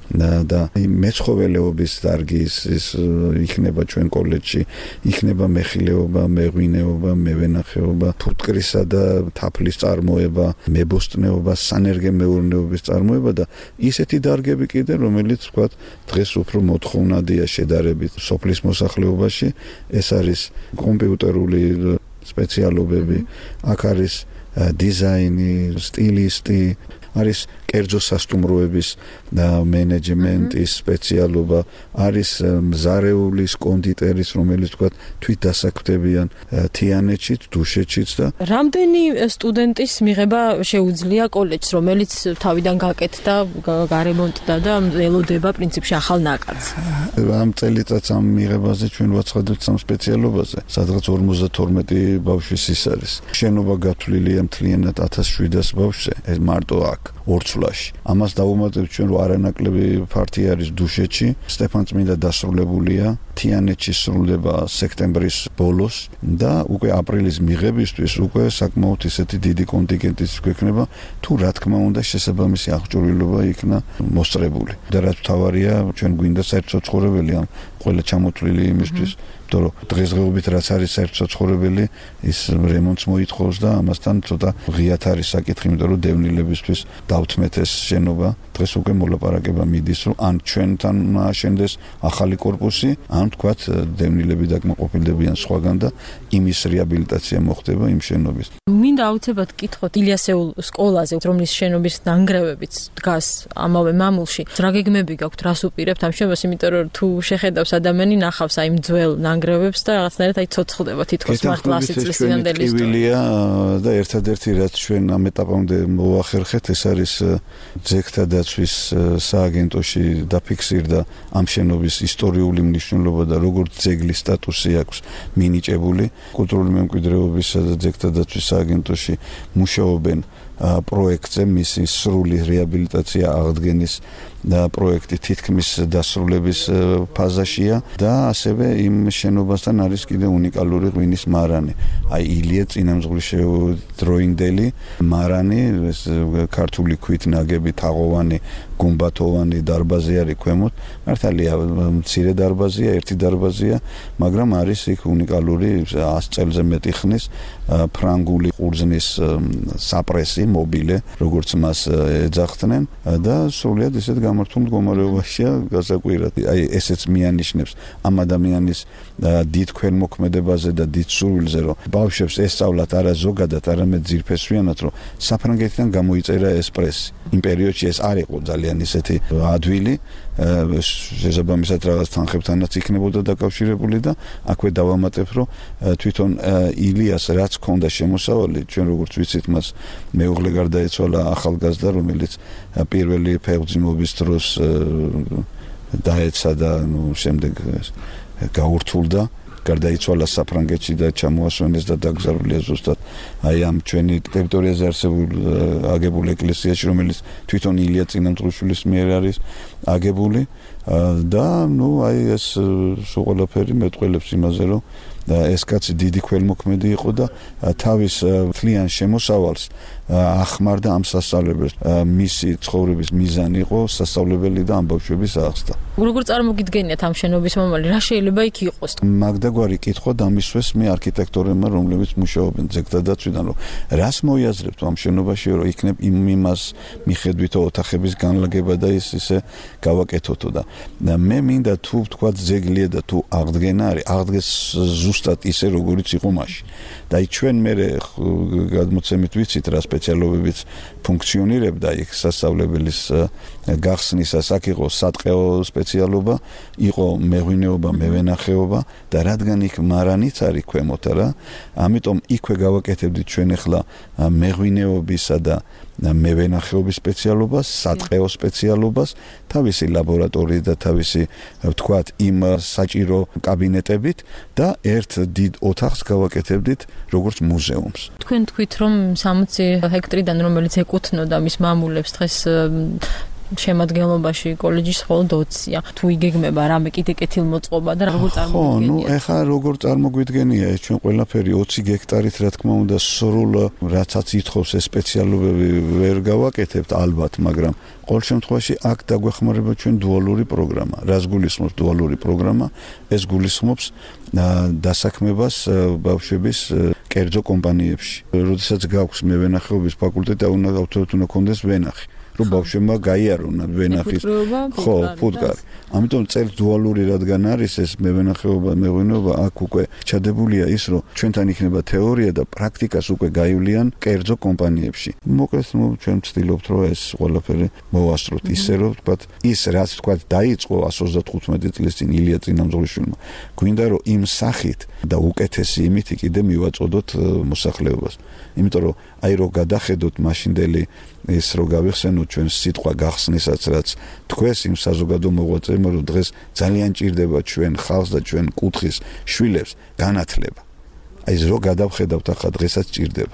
და მეცხოველეობის დარგის ის იქნება ჩვენ კოლეჯში, იქნება მეხილეობა, მეღვინეობა, მევენახეობა, ფუტკრისა და თაფლის წარმოება, მებოსტნეობა, სანერგემეურნეობის წარმოება და ისეთი დარგები კიდე, რომელიც თქვათ დღეს უფრო მოთხოვნადია შედარებით სოფლის მოსახლეობაში, ეს არის კომპიუტერული სპეციალობები, აქ არის დიზაინი, სტილისტი, არის კერძო სასტუმროების მენეჯმენტის სპეციალობა, არის მზარეულის, კონდიტერის, რომელიც თქვათ თვით დასაქმდებიან თიანეთშიც, დუშეთშიც და რამდენი სტუდენტის მიღება შეუძლია კოლეჯს, რომელიც თავიდან გაკეთდა, გარემონტდა და ელოდება პრინციპში ახალ ნაკადს? ამ წელიწადს ამ მიღებაზე ჩვენ ვაცხადებთ სამ სპეციალობაზე, სადღაც ორმოცდათორმეტი ბავშვის ის არის. შენობა გათვლილია მთლიანად ათას შვიდას ბავშვზე, ეს მარტო აქ. ორცვლაში. ამას დავუმატებთ ჩვენ რომ არანაკლები ფართი არის დუშეთში, სტეფანწმინდა დასრულებულია, თიანეთში სრულდება სექტემბრის ბოლოს და უკვე აპრილის მიღებისთვის უკვე საკმაოდ ისეთი დიდი კონტინგენტიც გვექნება, თუ რა თქმა უნდა შესაბამისი აღჭურვილობა იქნა მოსწრებული. და რაც თავარია, ჩვენ გვინდა საერთო ცხოვრებელი ამ ყველა ჩამოთვლილი იმისთვის, იმიტომ რომ დღესდღეობით რაც არის საერთო ცხოვრებელი, ის რემონტს მოითხოვს და ამასთან ცოტა ღიათ არის საკითხი, იმიტომ რომ დევნილებისთვის დავთმეთ ეს შენობა. დღეს უკვე მოლაპარაკება მიდის, რომ ან ჩვენთან ააშენდეს ახალი კორპუსი, ან თქვათ დევნილები დაკმაყოფილდებიან სხვაგან და იმის რეაბილიტაცია მოხდება იმ შენობის. მინდა აუცილებლად გკითხოთ ილიასეულ სკოლაზე, რომლის შენობის ნანგრევებიც დგას ამავე მამულში. რა გეგმები გაქვთ, რას უპირებთ ამ შენობას, იმიტომ რომ თუ შეხედავს ადამიანი ნახავს აი იმ ძველ ნანგრევებს და რაღაცნაირად აი ცოცხლდება თითქოს მართლა ასი წლის წინანდელი ისტორია და ერთადერთი რაც ჩვენ ამ ეტაპამდე მოახერხეთ, ეს არის ძეგლთა დაცვის სააგენტოში დაფიქსირდა ამ შენობის ისტორიული მნიშვნელობა და როგორც ძეგლის სტატუსი აქვს მინიჭებული. კულტურული მემკვიდრეობისა და ძეგლთა დაცვის სააგენტოში მუშაობენ პროექტზე, მისი სრული რეაბილიტაცია აღდგენის და პროექტი თითქმის დასრულების ფაზაშია და ასევე იმ შენობასთან არის კიდე უნიკალური ღვინის მარანი. აი ილია წინამძღვრის დროინდელი მარანი, ეს ქართული ქვით ნაგები თაღოვანი გუმბათოვანი დარბაზი არის ქვემოთ. მართალია მცირე დარბაზია, ერთი დარბაზია, მაგრამ არის იქ უნიკალური ას წელზე მეტი ხნის ფრანგული ყურძნის საპრესი მობილე, როგორც მას ეძახდნენ და სრულიად ისეთ გამართულ მდგომარეობაშია გასაკვირად. აი ესეც მიანიშნებს ამ ადამიანის დიდ ქველმოქმედებაზე და დიდ სურვილზე, რომ ბავშვებს ესწავლათ არა ზოგადად, არამედ ძირფესვიანად, რომ საფრანგეთიდან გამოიწერა ეს პრესი. იმ პერიოდში ეს არ იყო ძალიან ისეთი ადვილი, შესაბამისად რაღაც თანხებთანაც იქნებოდა დაკავშირებული და აქვე დავამატებ, რომ თვითონ ილიას რაც ქონდა შემოსავალი, ჩვენ როგორც ვიცით, მას მეუღლე გარდაეცვალა ახალგაზრდა, რომელიც პირველი ფეხბურთის დროს დაეცა და ნუ შემდეგ გაურთულდა, გარდაიცვალა საფრანგეთში და ჩამოასვენეს და დაკრძალულია ზუსტად აი ამ ჩვენი ტერიტორიაზე არსებულ აგებულ ეკლესიაში, რომელიც თვითონ ილია წინამძღვრიშვილის მიერ არის აგებული და ნუ აი ეს სულ ყველაფერი მეტყველებს იმაზე, რომ ეს კაცი დიდი ქველმოქმედი იყო და თავის თლიან შემოსავალს ახმარდა ამ სასწავლებელს. მისი ცხოვრების მიზანი იყო სასწავლებელი და ამბავშვების აღზრდა. როგორ წარმოგიდგენიათ ამ შენობის მომავალი, რა შეიძლება იქ იყოს? მაგდაგვარი კითხვა დამისვეს მე არქიტექტორებმა, რომლებიც მუშაობენ ძეგლთა დაცვიდან, რომ რას მოიაზრებთ ამ შენობაში, რომ იქნებ იმას მიხედვითო ოთახების განლაგება და ის ისე გავაკეთოთო და მე მინდა თუ თქვა ძეგლია და თუ აღდგენა არის, აღდგეს ზუსტად ისე როგორიც იყო მაშინ. და აი ჩვენ მე გადმოცემით ვიცით რა სპეციალობებიც ფუნქციონირებდა იქ სასწავლებელის გახსნისას, აქ იყო სატყეო სპეციალობა, იყო მეღვინეობა, მევენახეობა და რადგან იქ მარანიც არის ქვემოთ რა, ამიტომ იქვე გავაკეთებდით ჩვენ ახლა მეღვინეობისა და მევენახეობის სპეციალობას, სატყეო სპეციალობას, თავისი ლაბორატორიით და თავისი ვთქვათ იმ საჭირო კაბინეტებით და ერთ დიდ ოთახს გავაკეთებდით როგორც მუზეუმს. თქვენ თქვით რომ სამოცი ჰექტარიდან რომელიც ეკუთვნოდა მის მამულებს დღეს შემადგენლობაში კოლეჯის მხოლოდ ოცია. თუ იგეგმება რამე კიდე კეთილმოწყობა და როგორ წარმოგვიდგენია? ხო, ნუ ეხლა როგორ წარმოგვიდგენია ეს ჩვენ ყველაფერი ოცი ჰექტარით რა თქმა უნდა სრულ რაცაც ითხოვს ეს სპეციალობები ვერ გავაკეთებთ ალბათ, მაგრამ ყოველ შემთხვევაში აქ დაგვეხმარება ჩვენ დუალური პროგრამა. რას გულისხმობს დუალური პროგრამა? ეს გულისხმობს დასაქმებას ბავშვების კერძო კომპანიებში. როდესაც გაქვს მევენახეობის ფაკულტეტი, უნდა ავთორად უნდა კონდეს ვენახი. რომ ბავშვებმა გაიარონა ვენახის ხო ფუტკარი. ამიტომ წელს დუალური რადგან არის ეს მევენახეობა, მეღვინეობა, აქ უკვე ჩადებულია ის, რომ ჩვენთან იქნება თეორია და პრაქტიკას უკვე გაივლიან კერძო კომპანიებში. მოკლედ, ნუ ჩვენ ვცდილობთ, რომ ეს ყველაფერი მოვასწროთ ისე, რომ თქვათ, ის რაც თქვათ დაიწყო εκατს ოცდათხუთმეტი წლის წინ ილია წინამძღვრიშვილმა, გვინდა რომ იმ სახით და უკეთესი იმით კიდე მივაწოდოთ მოსახლეობას. იმიტომ რომ აი რო გადახედოთ მაშინდელი ეს რო გავიხსენოთ ჩვენ სიტყვა გახსნისაც, რაც თქვენს იმ საზოგადო მოღვაწეებმა, რომ დღეს ძალიან ჭირდება ჩვენ ხალხს და ჩვენ კუთხის შვილებს განათლება. აი ეს რო გადავხედავთ ახლა დღესაც ჭირდება.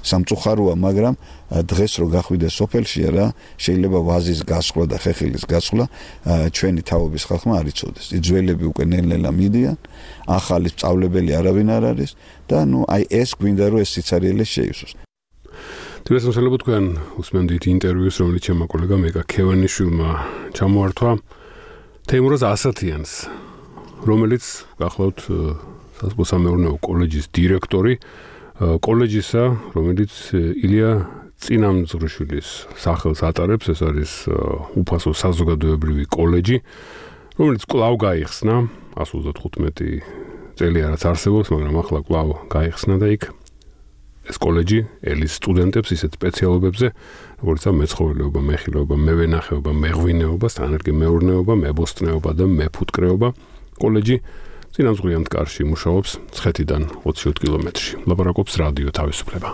სამწუხაროა, მაგრამ დღეს რო გახვიდე სოფელშია რა, შეიძლება ვაზის გასხლა და ხეხილის გასხლა ჩვენი თავობის ხალხმა არ იცოდეს. ძველები უკვე ნელ-ნელა მიდიან, ახალი სწავლებელი არავინ არ არის და ნუ აი ეს გვინდა რომ ეს სიცარიელე შეივსოს. დღეს მოსალოდო თქვენ უსმენდით ინტერვიუს, რომელიც ჩემმა კოლეგამ ეკა ქევანიშვილმა ჩამოართვა თეიმურაზ ასათიანს, რომელიც გახლავთ საზღვასამეურნეო კოლეჯის დირექტორი, კოლეჯისა, რომელიც ილია წინამძღვრიშვილის სახელს ატარებს, ეს არის უფასო საზოგადოებრივი კოლეჯი, რომელიც კვლავ გაიხსნა, εκατს ოცდათხუთმეტი წელი არაც არსებობს, მაგრამ ახლა კვლავ გაიხსნა და იქ ეს კოლეჯი ელის სტუდენტებს ისეთ სპეციალობებზე, როგორიცაა მეცხოველეობა, მეხილეობა, მევენახეობა, მეღვინეობა, სანერგემეურნეობა, მებოსტნეობა და მეფუტკრეობა. კოლეჯი წინამძღვრიან მტკარში მუშაობს მცხეთიდან ოცი კილომეტრში. ლაპარაკობს რადიო თავისუფლება.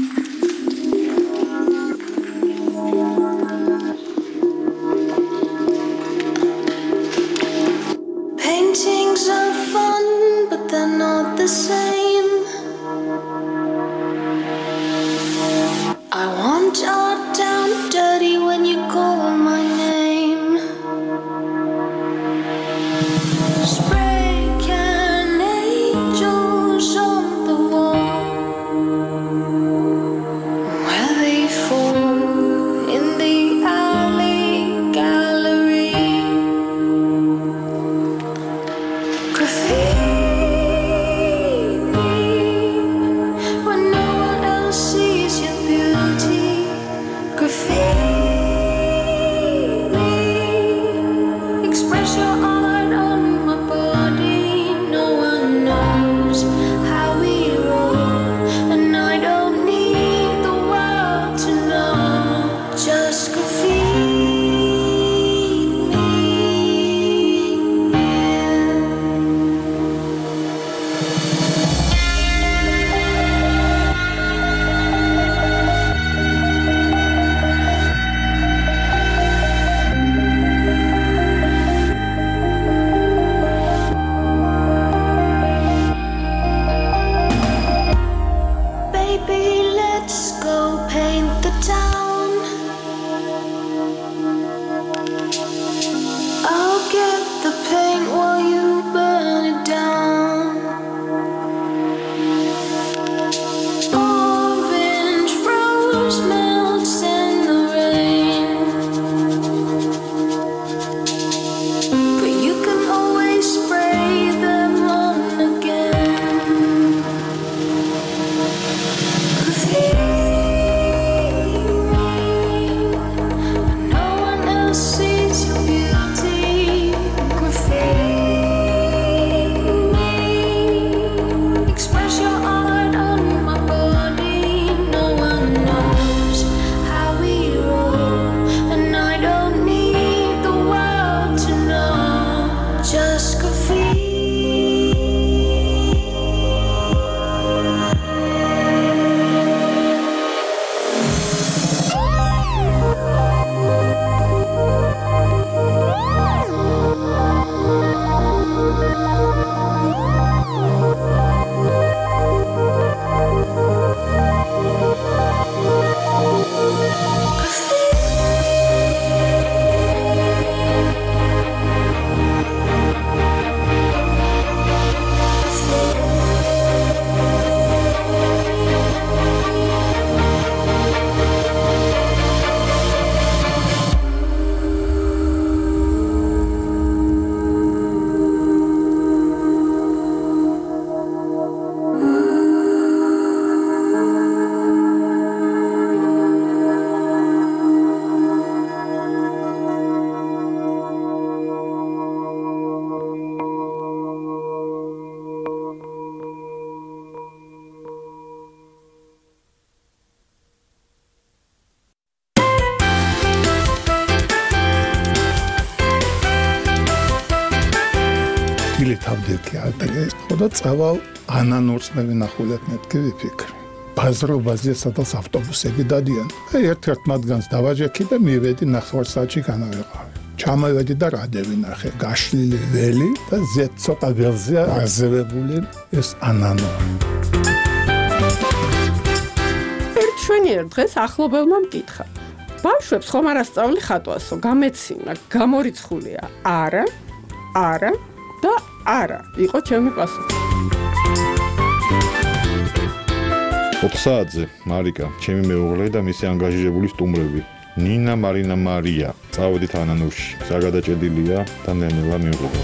Paintings are fun, but they're not the same. I want art down dirty when you call my name. Spray can angels on the wall. Where they fall in the alley gallery. Graffiti when no one else sees your beauty. Graffiti, express your art on my body. No one knows how we roll, and I don't need the world to know. Just graffiti. Baby, let's go paint the town. I'll get the paint while you burn it down. Orange rose melts in the rain, but you can always spray them on again. No one else sees your beauty. Graffiti, express your art on my body. No one knows how we roll, and I don't need the world to know. Just graffiti. თავდირქი არტეგეს ხოდა წავალ ანანურსნები ნახულეთ მეთქი ვიფიქრე ბაზრობაზე სადაც ავტობუსები დადიან აი ერთ-ერთ მათგანს დავაჯექი და მივედი ნახევარსაათში განავეყავი ჩამოვედი და რადე ვინახე გაშლილი ველი და ზეთ ცოტა ველზე აზევებული ეს ანანო ჩვენი ერთ დღეს ახლობელმა მკითხა: ბავშვებს ხომ არ ასწავლი ხატვასო, გამეცინა, გამორიცხულია? არა, არა და არა, იყო ჩემი პასუხი. ოთხსაათზე მარიკა, ჩემი მეუღლე და მისი ანგაჟირებული სტუმრები. ნინა, მარინა, მარია. წავედით ანანურში. საგადაჭედილია და ნელა მიუღებო.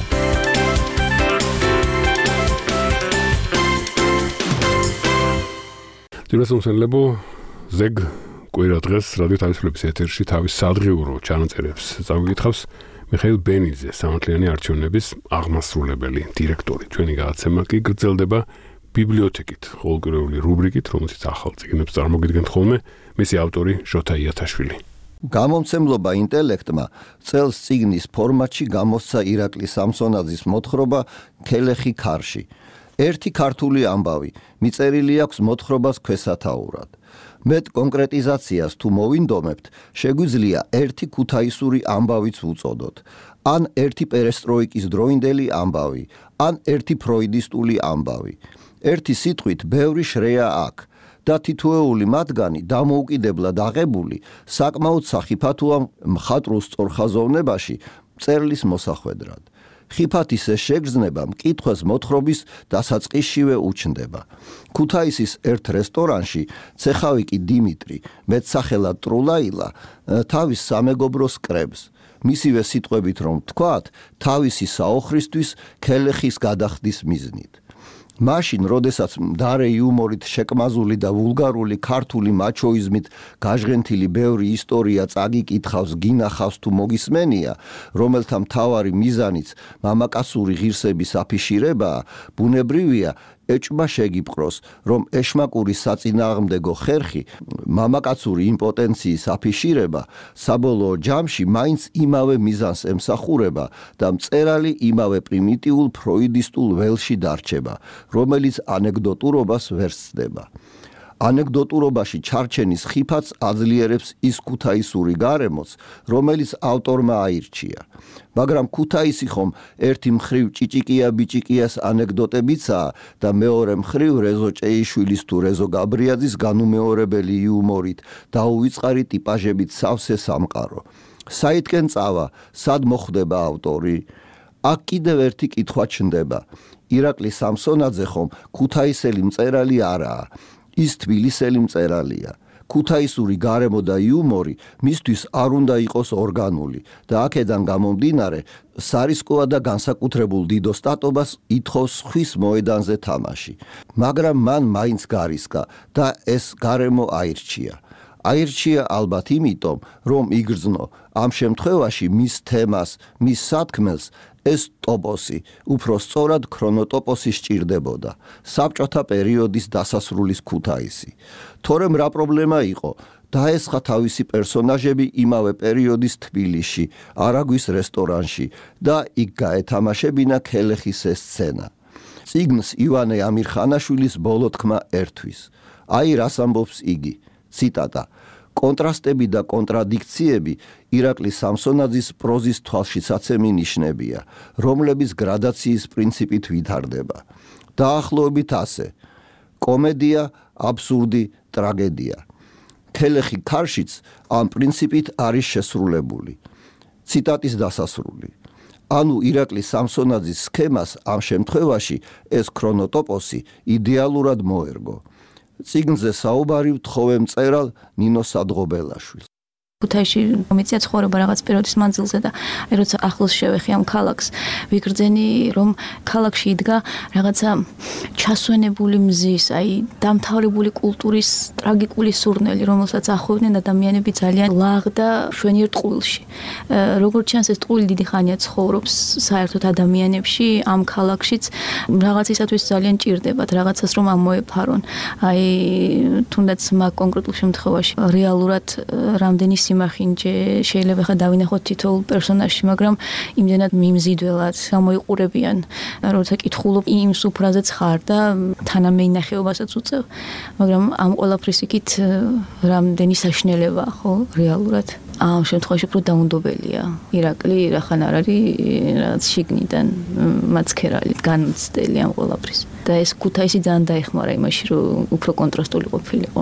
ძირასუმსენლებო, ზეგ კვირა დღეს რადიო თავისუფლების ეთერში თავის სადღიურო ჩანაწერებს წავიკითხავს მიხეილ ბენიძე, სამართლიანი არჩევნების აღმასრულებელი დირექტორი. ჩვენი გადაცემა კი გრძელდება ბიბლიოთეკით, ყოველკვირეული რუბრიკით, რომელშიც ახალ წიგნებს წარმოგიდგენთ ხოლმე, მისი ავტორი შოთა იათაშვილი. გამომცემლობა ინტელექტმა წელს წიგნის ფორმატში გამოსცა ირაკლი სამსონაძის მოთხრობა ქელეხი ქარში. ერთი ქართული ამბავი მიწერილი აქვს მოთხრობას ქვესათაურად. მეტ კონკრეტიზაციას თუ მოვინდომებთ, შეგვიძლია ერთი ქუთაისური ამბავიც უწოდოთ, ან ერთი პერესტროიკის დროინდელი ამბავი, ან ერთი ფროიდისტული ამბავი. ერთი სიტყვით ბევრი შრეა აქ და თითოეული მათგანი დამოუკიდებლად აღებული საკმაოდ სახიფათოა მხატვრულ სწორხაზოვნებაში მწერლის მოსახვედრად. ხიფათის ეს შეგრძნება მკითხვას მოთხრობის დასაწყისშივე უჩნდება. ქუთაისის ერთ რესტორანში ცეხავიკი დიმიტრი, მეტსახელად ტრულაილა, თავის სამეგობროს კრებს. მისივე სიტყვებით რომ თქვათ, თავისი საოხრისთვის ქელეხის გადახდის მიზნით. მაშინ, როდესაც მდარე იუმორით შეკმაზული და ვულგარული ქართული მაჩოიზმით გაჟღენთილი ბევრი ისტორია წაგიკითხავს, გინახავს თუ მოგისმენია, რომელთა მთავარი მიზანიც მამაკაცური ღირსების აფიშირებაა, ბუნებრივია ეჭმა შეგიპყროს, რომ ეშმაკური საწინააღმდეგო ხერხი, მამაკაცური იმპოტენციის აფიშირება, საბოლოო ჯამში მაინც იმავე მიზანს ემსახურება და მწერალი იმავე პრიმიტიულ ფროიდისტულ ველში დარჩება, რომელიც ანეკდოტურობას ვერ სცდება. ანეკდოტურობაში ჩარჩენის ხიფათს აძლიერებს ის ქუთაისური გარემოც, რომელიც ავტორმა აირჩია. მაგრამ ქუთაისი ხომ ერთი მხრივ ჭიჭიკია ბიჭიკიას ანეკდოტებიცაა და მეორე მხრივ რეზო ჭეიშვილის თუ რეზო გაბრიაძის განუმეორებელი იუმორით და უვიწყარი ტიპაჟებით სავსე სამყარო. საითკენ წავა, სად მოხვდება ავტორი? აქ კიდევ ერთი კითხვა ჩნდება. ირაკლი სამსონაძე ხომ ქუთაისელი მწერალი არაა. ის თბილისელი მწერალია. ქუთაისური გარემო და იუმორი მისთვის არ უნდა იყოს ორგანული და აქედან გამომდინარე სარისკოა და განსაკუთრებულ დიდ სტატობას ითხოვს ხვის მოედანზე თამაში. მაგრამ მან მაინც გარისკა და ეს გარემო აირჩია. აირჩია ალბათ იმიტომ, რომ იგრძნო ამ შემთხვევაში მის თემას, მის სათქმელს ეს ტოპოსი, უფრო სწორად ქრონოტოპოსი სჭირდებოდა, საბჭოთა პერიოდის დასასრულის ქუთაისი. თორემ რა პრობლემა იყო? დაესხა თავისი პერსონაჟები იმავე პერიოდის თბილისში, არაგვის რესტორანში და იქ გაეთამაშებინა ქელეხის ეს სცენა. წიგნს ივანე ამირხანაშვილის ბოლო თქმა ერთვის. აი რას ამბობს იგი, ციტატა: კონტრასტები და კონტრადიქციები ირაკლი სამსონაძის პროზის თვალშიცაცემი ნიშნებია, რომლების გრადაციის პრინციპით ვითარდება. დაახლოებით ასე: კომედია, აბსურდი, ტრაგედია. ქელეხი ქარშიც ამ პრინციპით არის შესრულებული. ციტატის დასასრული. ანუ ირაკლი სამსონაძის სქემას ამ შემთხვევაში ეს ქრონოტოპოსი იდეალურად მოერგო. წიგნზე საუბარი ვთხოვე მწერალ ნინო სადღობელაშვილს. ქუთაისში მომიწია ცხოვრება რაღაც პერიოდის მანძილზე და აი როცა ახლოს შევეხი ამ ქალაქს, ვიგრძენი რომ ქალაქში იდგა რაღაცა ჩასვენებული მზის, აი დამთავრებული კულტურის ტრაგიკული სურნელი, რომელსაც ახვევდნენ ადამიანები ძალიან ლაღ და შვენიერ ტყუილში. როგორც ჩანს, ეს ტყუილი დიდი ხანია ცხოვრობს საერთოდ ადამიანებში, ამ ქალაქშიც რაღაცისათვის ძალიან ჭირდებათ, რაღაცას რომ ამოეფარონ. აი თუნდაც მაგ კონკრეტულ შემთხვევაში რეალურად რამდენი სიმახინჯე შეიძლება ხა დავინახოთ თითოეულ პერსონაჟში, მაგრამ იმდენად მიმზიდველად გამოიყურებიან, როცა კითხულობ იმ სუფრაზეც ხარ და თანამეინახეობასაც უწევ, მაგრამ ამ ყველაფრის იქით რამდენი საშნელებაა, ხო, რეალურად. ამ შემთხვევაში უფრო დაუნდობელია. ირაკლი რახან არ არის რაღაც შიგნიდან მაცქერალი, განუცდელი ამ ყველაფრის. და ეს ქუთაისი ძალიან დაეხმარა იმაში, რომ უფრო კონტრასტული ყოფილიყო.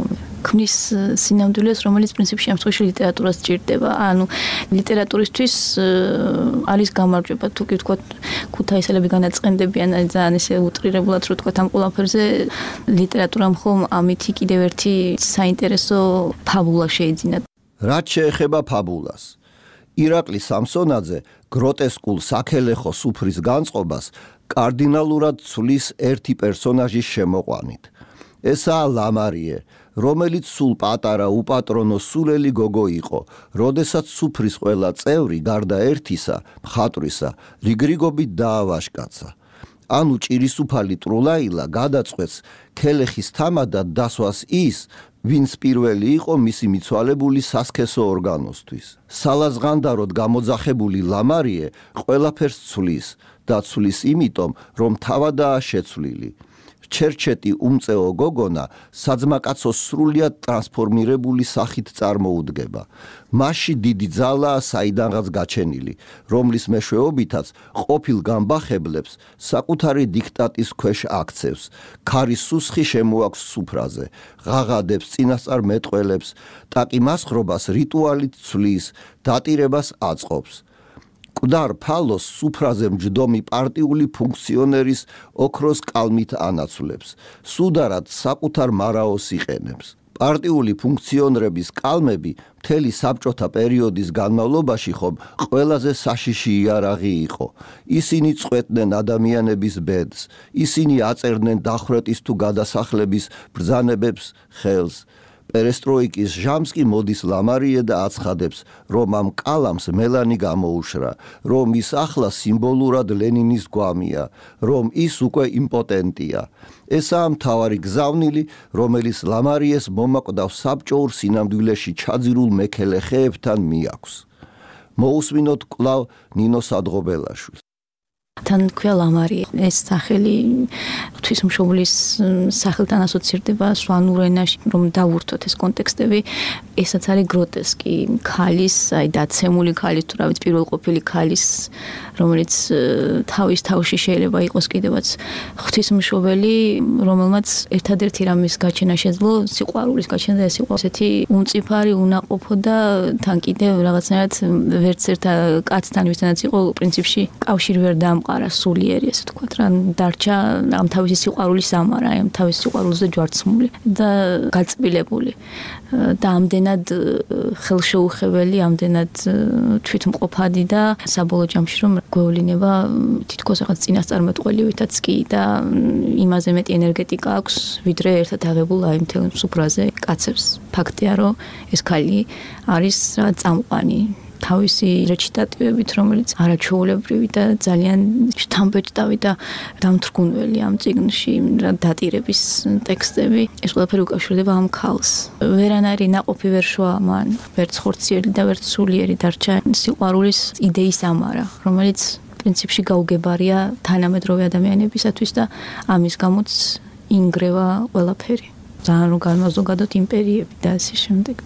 ქმნის სინამდვილეს, რომელიც პრინციპში ამ შემთხვევაში ლიტერატურას სჭირდება. ანუ ლიტერატურისთვის არის გამარჯვება, თუ კი ვთქვათ, ქუთაისელები განაწყენდებიან ძალიან ესე უტრირებულად, რომ ვთქვათ, ამ ყველაფერზე ლიტერატურამ ხომ ამითი კიდევ ერთი საინტერესო ფაბულა შეიძინა. რაც შეეხება ფაბულას, ირაკლი სამსონაძე გროტესკულ საქელეხო სუფრის განწყობას კარდინალურად ცვლის ერთი პერსონაჟის შემოყვანით. ესაა ლამარიე, რომელიც სულ პატარა უპატრონო სულელი გოგო იყო, როდესაც სუფრის ყველა წევრი გარდა ერთისა, მხატვრისა, რიგრიგობით დაავაშკაცა. ანუ ჭირისუფალი ტრულაილა გადაწყვეტს ქელეხის თამადად დასვას ის, ვინც პირველი იყო მისი მიცვალებული სასქესო ორგანოსთვის. სალაზღანდაროდ გამოძახებული ლამარიე ყველაფერს ცვლის და ცვლის იმიტომ, რომ თავადაა შეცვლილი. ჩერჩეტი უმწეო გოგონა საძმაკაცოს სრულიად ტრანსფორმირებული სახით წარმოუდგება. მასში დიდი ძალაა საიდანღაც გაჩენილი, რომლის მეშვეობითაც ყოფილ გამბახებლებს საკუთარი დიქტატის ქვეშ აქცევს. ქარის სუსხი შემოაქვს სუფრაზე, ღაღადებს წინასწარ მეტყველებს, ტაკი მასხრობას რიტუალით ცვლის, დატირებას აწყობს. მკვდარ ფალოს სუფრაზე მჯდომი პარტიული ფუნქციონერის ოქროს კალმით ანაცვლებს, სუდარად საკუთარ მარაოს იყენებს. პარტიული ფუნქციონერების კალმები მთელი საბჭოთა პერიოდის განმავლობაში ხომ ყველაზე საშიში იარაღი იყო. ისინი წყვეტდნენ ადამიანების ბედს, ისინი აწერდნენ დახვრეტის თუ გადასახლების ბრძანებებს ხელს. პერესტროიკის ჟამს კი მოდის ლამარიე და აცხადებს, რომ ამ კალამს მელანი გამოუშრა, რომ ის ახლა სიმბოლურად ლენინის გვამია, რომ ის უკვე იმპოტენტია. ესაა მთავარი გზავნილი, რომელიც ლამარიეს მომაკვდავ საბჭოურ სინამდვილეში ჩაძირულ მექელეხეებთან მიაქვს. მოусმინოთ კვლავ ნინო სადღობელაშვილს. თან ქვია ლამარიე, ეს სახელი ღვთისმშობლის სახელთან ასოცირდება სვანურ ენაში, რომ დავურთოთ ეს კონტექსტები, ესაც არის გროტესკი, ქალის, აი დაცემული ქალის, თუ რა ვიცი, პირველყოფილი ქალის, რომელიც თავის თავში შეიძლება იყოს კიდევაც ღვთისმშობელი, რომელმაც ერთადერთი რამის გაჩენა შეძლო, სიყვარულის გაჩენა და ეს იყო ესეთი უნწიფარი, უნაყოფო და თან კიდევ რაღაცნაირად ვერც ერთ კაცთან, ვისთანაც იყო პრინციპში კავშირი ვერ დამყარა სულიერი, ესე ვთქვათ რა, დარჩა ამ თავისი სიყვარულის ამარა, ამ თავისი სიყვარულზე ჯვარცმული და გაწბილებული და ამდენად ხელშეუხებელი, ამდენად თვითმყოფადი და საბოლოო ჯამში რომ გვევლინება თითქოს რაღაც წინასწარმეტყველივითაც კი და იმაზე მეტი ენერგეტიკა აქვს, ვიდრე ერთად აღებულ აი მთელ სუფრაზე კაცებს. ფაქტია, რომ ეს ქალი არის რა წამყვანი თავისი რეჩიტატივებით, რომელიც არაჩვეულებრივი და ძალიან შთამბეჭდავი და დამთრგუნველი ამ წიგნში დატირების ტექსტები. ეს ყველაფერი უკავშირდება ამ ქალს. ვერანაირი ნაყოფი ვერ შვა მან, ვერც ხორციელი და ვერც სულიერი დარჩა სიყვარულის იდეის ამარა, რომელიც პრინციპში გაუგებარია თანამედროვე ადამიანებისათვის და ამის გამოც ინგრევა ყველაფერი. ძალიან რომ განმაზოგადოთ იმპერიები და ასე შემდეგ.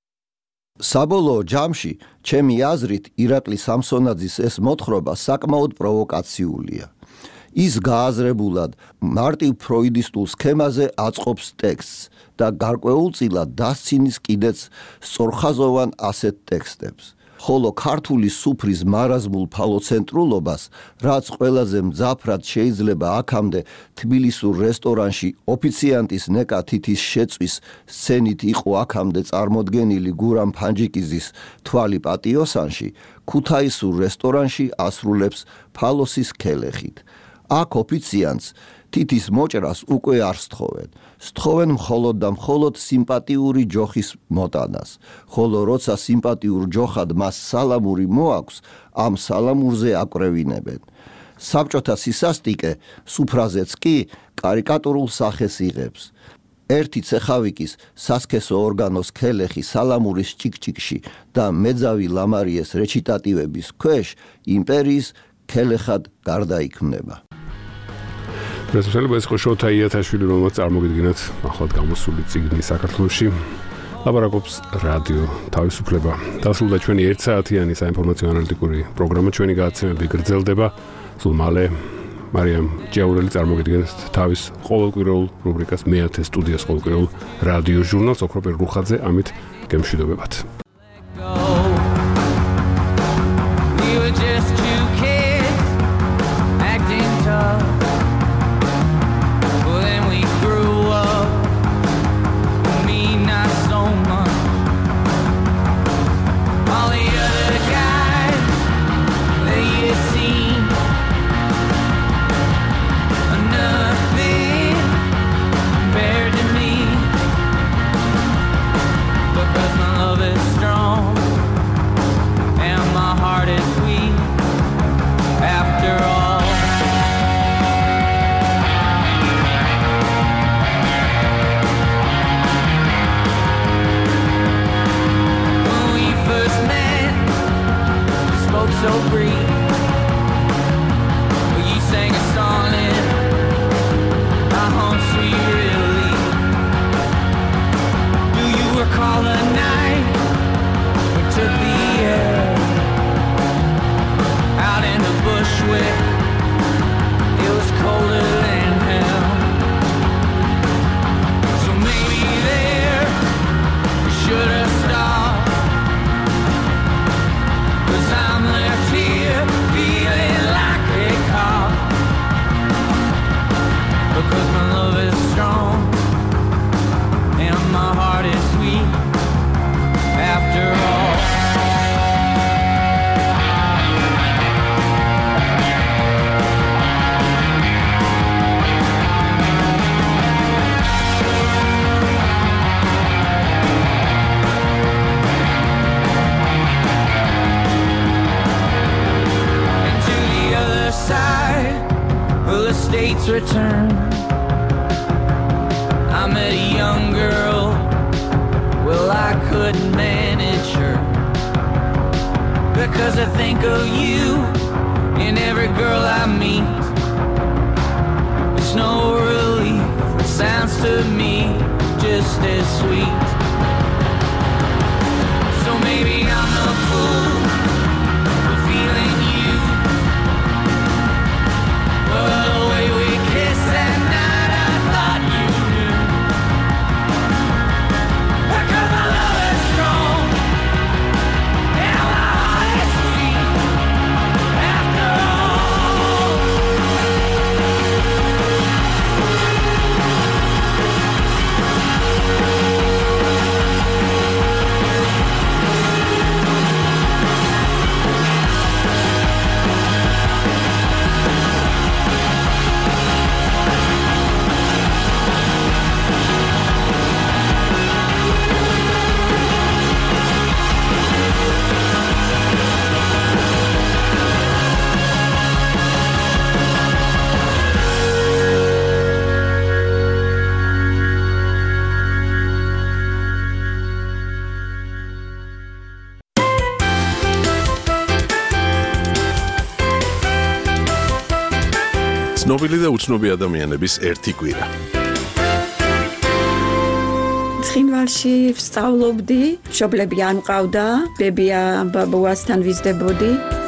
საბოლოო ჯამში, ჩემი აზრით, ირაკლი სამსონაძის ეს მოთხრობა საკმაოდ პროვოკაციულია. ის გააზრებულად მარტივ ფროიდისტულ სქემაზე აწყობს ტექსტს და გარკვეულწილად დასცინის კიდეც სწორხაზოვან ასეთ ტექსტებს. ხოლო ქართული სუფრის მარაზმულ ფალოცენტრულობას, რაც ყველაზე მძაფრად შეიძლება აქამდე თბილისურ რესტორანში ოფიციანტის ნეკა თითის შეწვის სცენით იყო აქამდე წარმოდგენილი გურამ ფანჯიკიზის თვალი პატიოსანში, ქუთაისურ რესტორანში ასრულებს ფალოსის ქელეხით. აქ ოფიციანტს თითის მოჭრას უკვე არ სთხოვენ. სთხოვენ მხოლოდ და მხოლოდ სიმპათიური ჯოხის მოტანას. ხოლო როცა სიმპათიურ ჯოხად მას სალამური მოაქვს, ამ სალამურზე აკრევინებენ. საბჭოთა სისასტიკე სუფრაზეც კი კარიკატურულ სახეს იღებს. ერთი ცეხავიკის სასქესო ორგანოს ქელეხი სალამურის ჭიკჭიკში და მეძავი ლამარიეს რეჩიტატივების ქვეშ იმპერიის ქელეხად გარდაიქმნება. პრესველი ეს ხოშოთა იათაშვილი, რომელსაც წარმოგიდგენთ ახლად გამოსული წიგნი საქართველოში. ლაბარაკობს რადიო თავისუფლება. დასრულდა ჩვენი ერთ საათიანი საინფორმაციო ანალიტიკური პროგრამა, ჩვენი გადაცემები გრძელდება. სულ მალე მარიამ ჭიაურელი წარმოგიდგენთ თავის ყოველკვირეულ რუბრიკას მეათე სტუდიას ყოველკვირეულ რადიო ჟურნალს ოქროპერ რუხაძე ამით გემშვიდობებათ. Return. I met a young girl. Well, I couldn't manage her because I think of you in every girl I meet. It's no relief. It sounds to me just as sweet. So maybe I'm the fool for feeling you. Well, the way we kissed that night, I thought you knew. Because my love is strong and my heart is sweet. After all, ცნობილი და უცნობი ადამიანების ერთი კვირა. ცხინვალში ვსწავლობდი, მშობლები არ მყავდა, ბებია ბაბუასთან ვიზრდებოდი.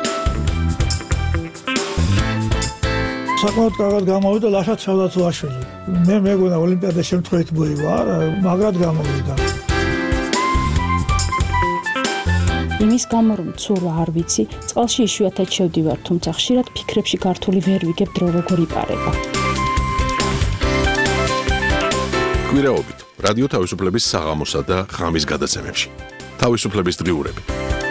საკმაოდ კარგად გამოვიდა ლაშა ცელათუაშვილი. მე მეგონა ოლიმპიადა შემთხვევით მოივა, მაგრად გამოვიდა. იმის გამო რომ ცურვა არ ვიცი, წყალში იშვიათად შევდივარ, თუმცა ხშირად ფიქრებში გართული ვერ ვიგებ დრო როგორ იპარება. კვირაობით რადიო თავისუფლების საღამოსა და ღამის გადაცემებში. თავისუფლების დღიურები.